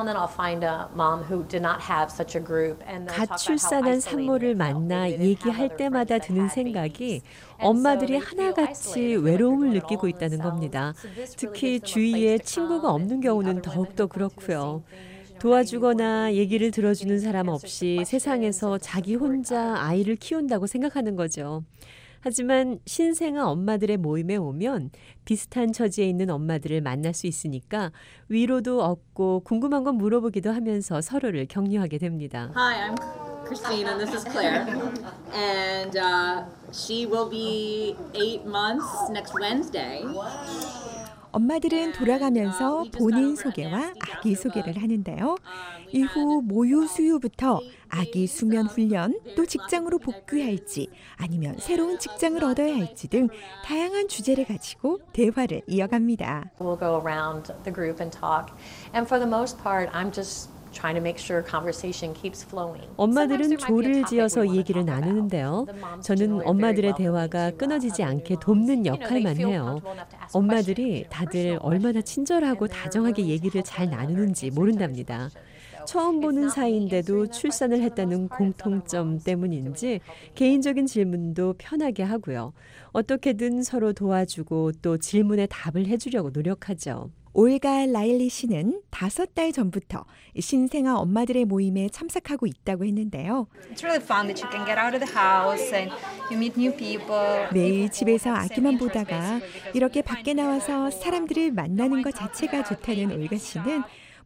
갓 출산한 산모를 만나 얘기할 때마다 드는 생각이 엄마들이 하나같이 외로움을 느끼고 있다는 겁니다. 특히 주위에 친구가 없는 경우는 더욱더 그렇고요. 도와주거나 얘기를 들어주는 사람 없이 세상에서 자기 혼자 아이를 키운다고 생각하는 거죠. 하지만 신생아 엄마들의 모임에 오면 비슷한 처지에 있는 엄마들을 만날 수 있으니까 위로도 얻고 궁금한 건 물어보기도 하면서 서로를 격려하게 됩니다. Hi, I'm Christine and this is Claire. And she will be 8 months next Wednesday. 엄마들은 돌아가면서 본인 소개와 아기 소개를 하는데요. 이후 모유 수유부터 아기 수면 훈련, 또 직장으로 복귀할지 아니면 새로운 직장을 얻어야 할지 등 다양한 주제를 가지고 대화를 이어갑니다. We'll go around the group and talk. And for the most part, I'm just trying to make sure conversation keeps flowing. 엄마들은 조를 지어서 얘기를 나누는데요. 저는 엄마들의 대화가 끊어지지 않게 돕는 역할만 해요. 엄마들이 다들 얼마나 친절하고 다정하게 얘기를 잘 나누는지 모른답니다. 처음 보는 사이인데도 출산을 했다는 공통점 때문인지 개인적인 질문도 편하게 하고요. 어떻게든 서로 도와주고 또 질문에 답을 해주려고 노력하죠. 올가 라일리 씨는 5달 전부터 신생아 엄마들의 모임에 참석하고 있다고 했는데요. It's really fun that you can get out of the house and you meet new people. 매일 집에서 아기만 보다가 이렇게 밖에 나와서 사람들을 만나는 것 자체가 좋다는 올가 씨는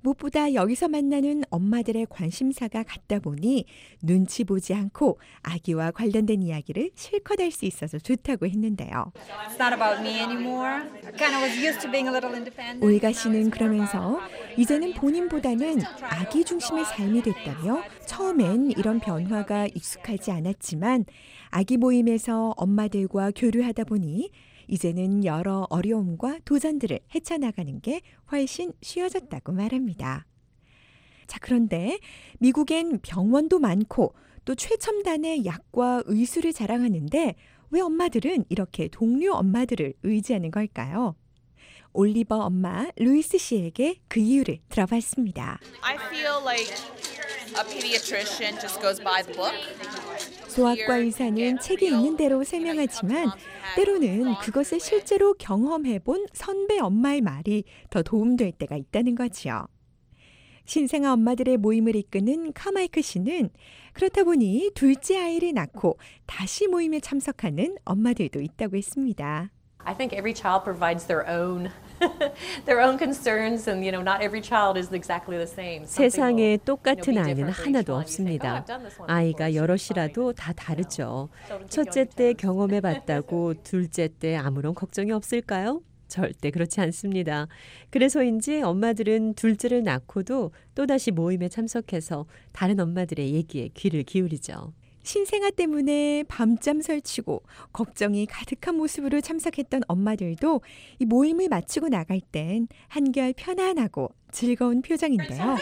무엇보다 여기서 만나는 엄마들의 관심사가 같다 보니 눈치 보지 않고 아기와 관련된 이야기를 실컷 할 수 있어서 좋다고 했는데요. It's not about me anymore. I kind of was used to being a little independent. 올가 씨는 그러면서 이제는 본인보다는 아기 중심의 삶이 됐다며 처음엔 이런 변화가 익숙하지 않았지만 아기 모임에서 엄마들과 교류하다 보니 이제는 여러 어려움과 도전들을 헤쳐나가는 게 훨씬 쉬워졌다고 말합니다. 자, 그런데 미국엔 병원도 많고 또 최첨단의 약과 의술을 자랑하는데 왜 엄마들은 이렇게 동료 엄마들을 의지하는 걸까요? 올리버 엄마 루이스 씨에게 그 이유를 들어봤습니다. I feel like a pediatrician just goes by the book. 소아과 의사는 책에 있는 대로 설명하지만 때로는 그것을 실제로 경험해본 선배 엄마의 말이 더 도움될 때가 있다는 거지요. 신생아 엄마들의 모임을 이끄는 카마이크 씨는 그렇다 보니 둘째 아이를 낳고 다시 모임에 참석하는 엄마들도 있다고 했습니다. I think every child provides their own their own concerns and not every child is exactly the same. 세상에 똑같은 아이는 하나도 없습니다. 아이가 여럿이라도 다 다르죠. 첫째 때 경험해 봤다고 둘째 때 아무런 걱정이 없을까요? 절대 그렇지 않습니다. 그래서인지 엄마들은 둘째를 낳고도 또다시 모임에 참석해서 다른 엄마들의 얘기에 귀를 기울이죠. 신생아 때문에 밤잠 설치고 걱정이 가득한 모습으로 참석했던 엄마들도 이 모임을 마치고 나갈 땐 한결 편안하고 즐거운 표정인데요.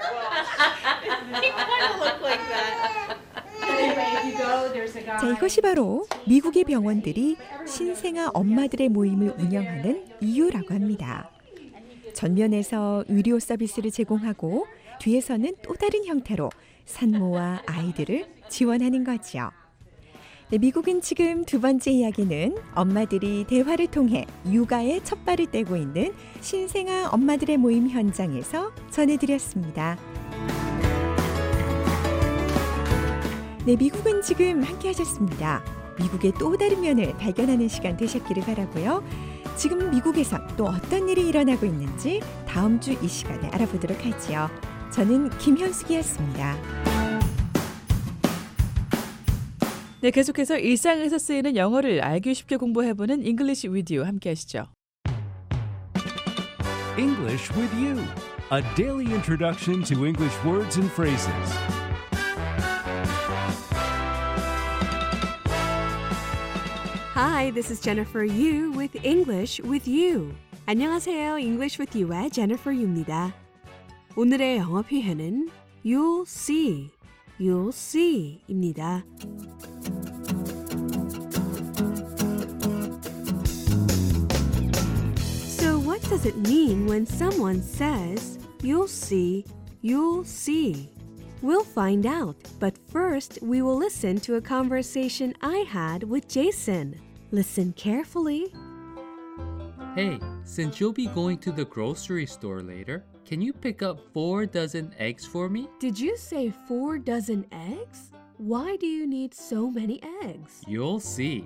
자, 이것이 바로 미국의 병원들이 신생아 엄마들의 모임을 운영하는 이유라고 합니다. 전면에서 의료 서비스를 제공하고 뒤에서는 또 다른 형태로 산모와 아이들을 지원하는 거지요. 네, 미국은 지금 두 번째 이야기는 엄마들이 대화를 통해 육아의 첫 발을 떼고 있는 신생아 엄마들의 모임 현장에서 전해드렸습니다. 네, 미국은 지금 함께 하셨습니다. 미국의 또 다른 면을 발견하는 시간 되셨기를 바라고요. 지금 미국에서 또 어떤 일이 일어나고 있는지 다음 주 이 시간에 알아보도록 하지요. 저는 김현숙이었습니다. 네, 계속해서 일상에서 쓰이는 영어를 알기 쉽게 공부해보는 English with You 함께 하시죠. English with You, a daily introduction to English words and phrases. Hi, this is Jennifer Yu with English with You. 안녕하세요. English with You의 Jennifer Yu입니다. 오늘의 영어 표현은 You'll see, You'll see입니다. So what does it mean when someone says, You'll see, You'll see? We'll find out, but first we will listen to a conversation I had with Jason. Listen carefully. Hey, since you'll be going to the grocery store later, can you pick up 4 dozen eggs for me? Did you say 4 dozen eggs? Why do you need so many eggs? You'll see.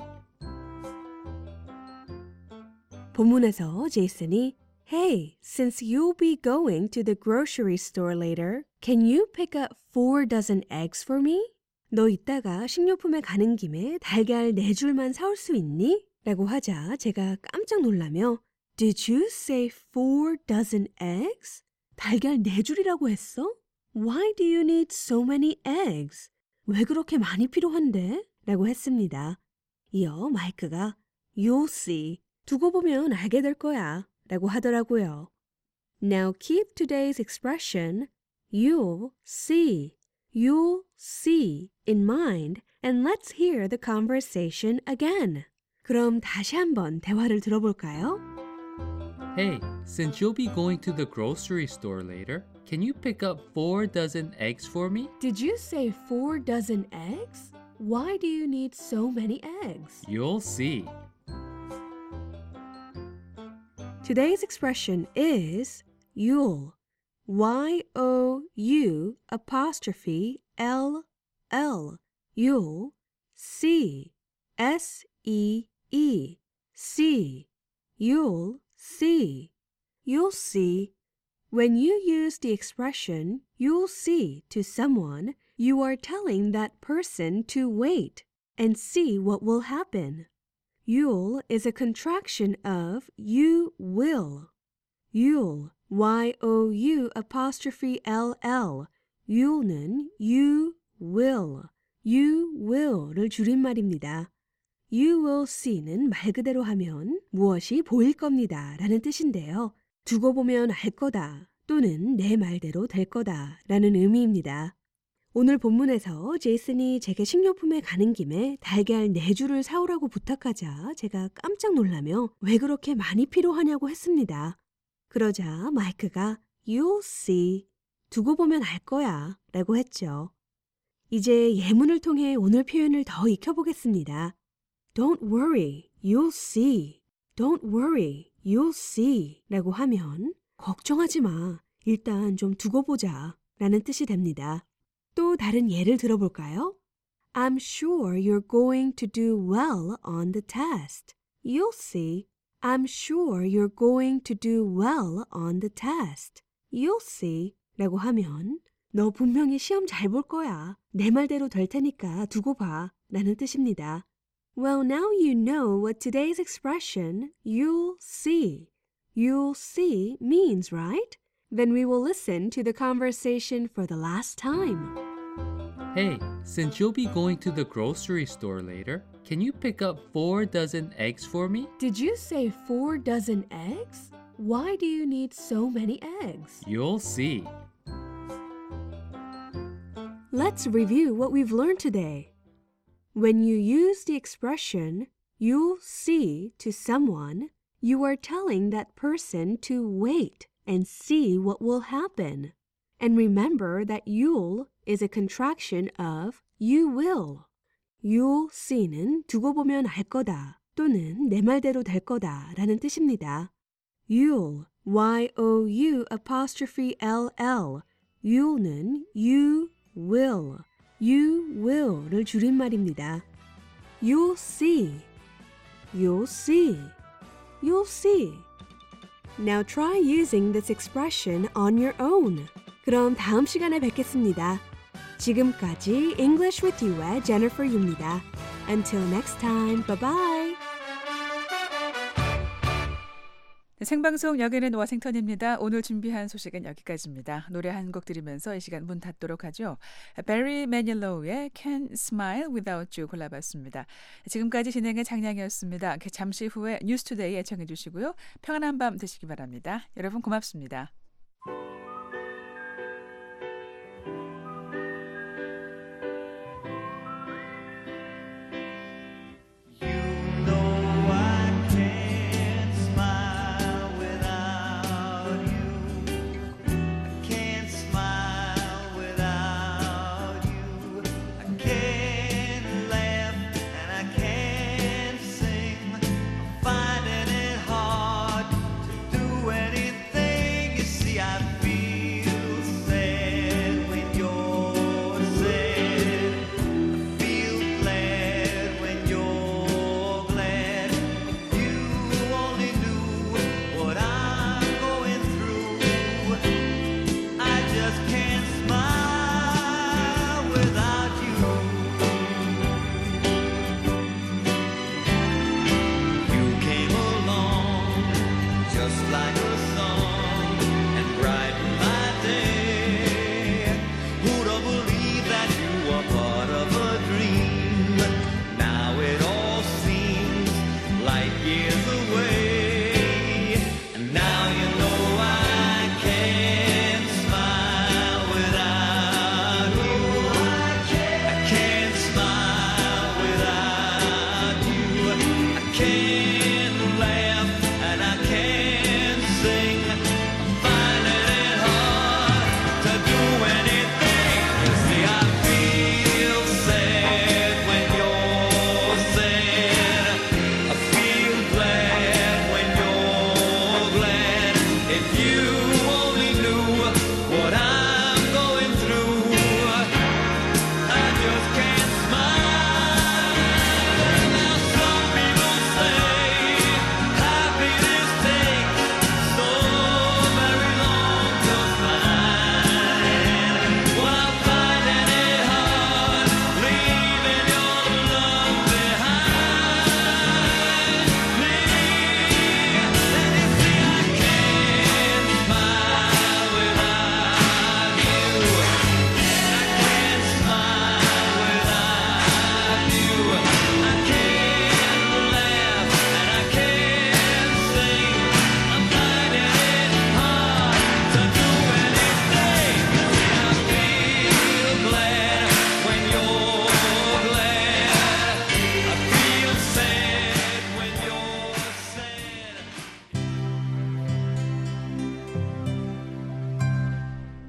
본문에서 제이슨이 Hey, since you'll be going to the grocery store later, can you pick up 4 dozen eggs for me? 너 이따가 식료품에 가는 김에 달걀 4줄만 사올 수 있니? 라고 하자 제가 깜짝 놀라며 Did you say 4 dozen eggs? 달걀 4줄이라고 했어? Why do you need so many eggs? 왜 그렇게 많이 필요한데? 라고 했습니다. 이어 마이크가 You'll see. 두고 보면 알게 될 거야. 라고 하더라고요. Now keep today's expression You'll see. You'll see in mind and let's hear the conversation again. 그럼 다시 한번 대화를 들어볼까요? Hey, since you'll be going to the grocery store later, can you pick up 4 dozen eggs for me? Did you say 4 dozen eggs? Why do you need so many eggs? You'll see. Today's expression is you'll. Y-O-U apostrophe L-L. You'll see. S-E-E. See. You'll see. You'll see When you use the expression you'll see to someone, you are telling that person to wait and see what will happen. You'll is a contraction of you will. You'll, Y-O-U apostrophe L-L. you'l는 you will를 줄임말입니다. You will see는 말 그대로 하면 무엇이 보일 겁니다 라는 뜻인데요. 두고 보면 알 거다 또는 내 말대로 될 거다 라는 의미입니다. 오늘 본문에서 제이슨이 제게 식료품에 가는 김에 달걀 4주를 사오라고 부탁하자 제가 깜짝 놀라며 왜 그렇게 많이 필요하냐고 했습니다. 그러자 마이크가 You'll see, 두고 보면 알 거야 라고 했죠. 이제 예문을 통해 오늘 표현을 더 익혀보겠습니다. Don't worry, you'll see. Don't worry, you'll see 라고 하면 걱정하지 마, 일단 좀 두고 보자 라는 뜻이 됩니다. 또 다른 예를 들어볼까요? I'm sure you're going to do well on the test. You'll see. I'm sure you're going to do well on the test. You'll see 라고 하면 너 분명히 시험 잘 볼 거야. 내 말대로 될 테니까 두고 봐 라는 뜻입니다. Well, now you know what today's expression, you'll see means, right? Then we will listen to the conversation for the last time. Hey, since you'll be going to the grocery store later, can you pick up 4 dozen eggs for me? Did you say 4 dozen eggs? Why do you need so many eggs? You'll see. Let's review what we've learned today. When you use the expression, you'll see to someone, you are telling that person to wait and see what will happen. And remember that you'll is a contraction of you will. You'll see는 두고 보면 알 거다 또는 내 말대로 될 거다 라는 뜻입니다. You'll, Y-O-U apostrophe L-L. you'll는 you will를 줄임말입니다. You'll see. Now try using this expression on your own. 그럼 다음 시간에 뵙겠습니다. 지금까지 English with You의 Jennifer Yu입니다. Until next time, bye-bye. 네, 생방송 여기는 워싱턴입니다. 오늘 준비한 소식은 여기까지입니다. 노래 한 곡 들으면서 이 시간 문 닫도록 하죠. 베리 매닐로우의 Can't Smile Without You 골라봤습니다. 지금까지 진행의 장량이었습니다. 잠시 후에 뉴스투데이 애청해 주시고요. 평안한 밤 되시기 바랍니다. 여러분 고맙습니다. I can't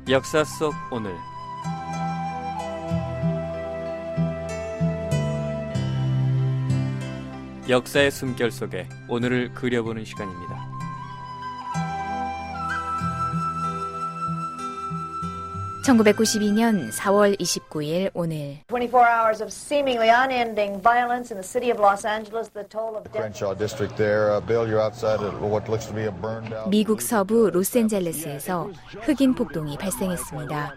역사 속 오늘. 역사의 숨결 속에 오늘을 그려보는 시간입니다. (1992년 4월 29일) 오늘 24 hours of seemingly unending violence in the city of Los Angeles. The toll of death. Crenshaw district there. Bill, you're outside of what looks to be a burned out. 미국 서부 로스앤젤레스에서 흑인 폭동이 발생했습니다.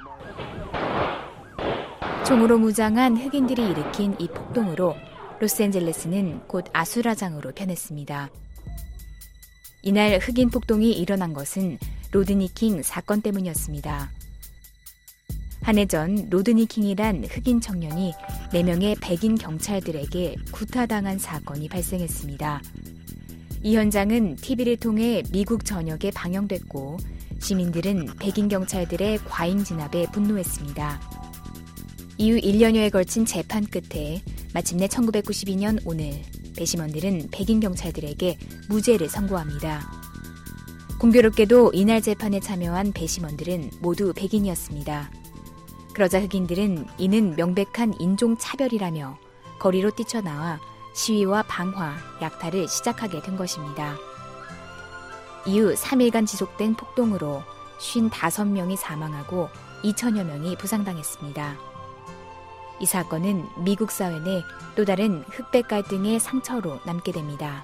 총으로 무장한 흑인들이 일으킨 이 폭동으로 로스앤젤레스는 곧 아수라장으로 변했습니다. 이날 흑인 폭동이 일어난 것은 로드니 킹 사건 때문이었습니다. 한 해 전 로드니 킹이란 흑인 청년이 4명의 백인 경찰들에게 구타당한 사건이 발생했습니다. 이 현장은 TV를 통해 미국 전역에 방영됐고 시민들은 백인 경찰들의 과잉 진압에 분노했습니다. 이후 1년여에 걸친 재판 끝에 마침내 1992년 오늘 배심원들은 백인 경찰들에게 무죄를 선고합니다. 공교롭게도 이날 재판에 참여한 배심원들은 모두 백인이었습니다. 그러자 흑인들은 이는 명백한 인종차별이라며 거리로 뛰쳐나와 시위와 방화, 약탈을 시작하게 된 것입니다. 이후 3일간 지속된 폭동으로 55명이 사망하고 2천여 명이 부상당했습니다. 이 사건은 미국 사회 내 또 다른 흑백 갈등의 상처로 남게 됩니다.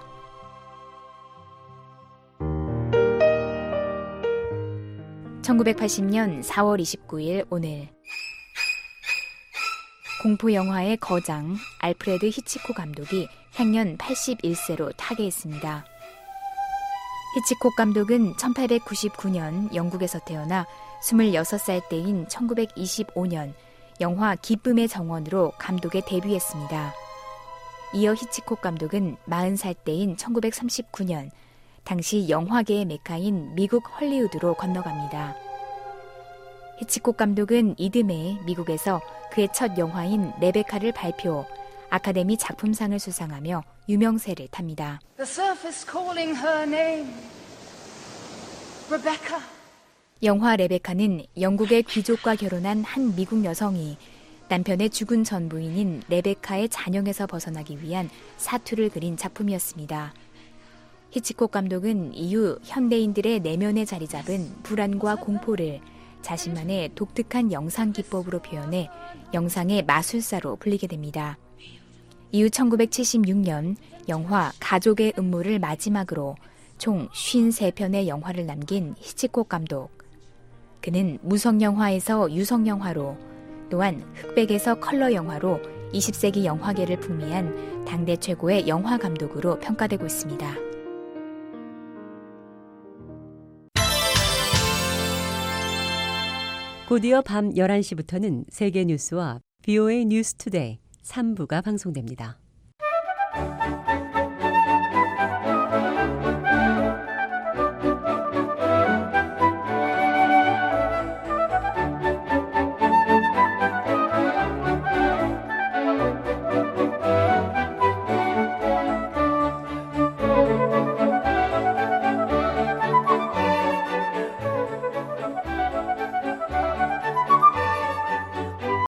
(1980년 4월 29일) 오늘 공포 영화의 거장 알프레드 히치콕 감독이 향년 81세로 타계했습니다. 히치콕 감독은 1899년 영국에서 태어나 26살 때인 1925년 영화 기쁨의 정원으로 감독에 데뷔했습니다. 이어 히치콕 감독은 40살 때인 1939년 당시 영화계의 메카인 미국 헐리우드로 건너갑니다. 히치콕 감독은 이듬해 미국에서 그의 첫 영화인 레베카를 발표, 아카데미 작품상을 수상하며 유명세를 탑니다. The surf is calling her name. Rebecca. 영화 레베카는 영국의 귀족과 결혼한 한 미국 여성이 남편의 죽은 전 부인인 레베카의 잔영에서 벗어나기 위한 사투를 그린 작품이었습니다. 히치콕 감독은 이후 현대인들의 내면에 자리 잡은 불안과 공포를 자신만의 독특한 영상 기법으로 표현해 영상의 마술사로 불리게 됩니다. 이후 1976년 영화 가족의 음모를 마지막으로 총 53편의 영화를 남긴 히치콕 감독. 그는 무성영화에서 유성영화로 또한 흑백에서 컬러 영화로 20세기 영화계를 풍미한 당대 최고의 영화 감독으로 평가되고 있습니다. 곧이어 밤 11시부터는 세계 뉴스와 VOA 뉴스 투데이 3부가 방송됩니다.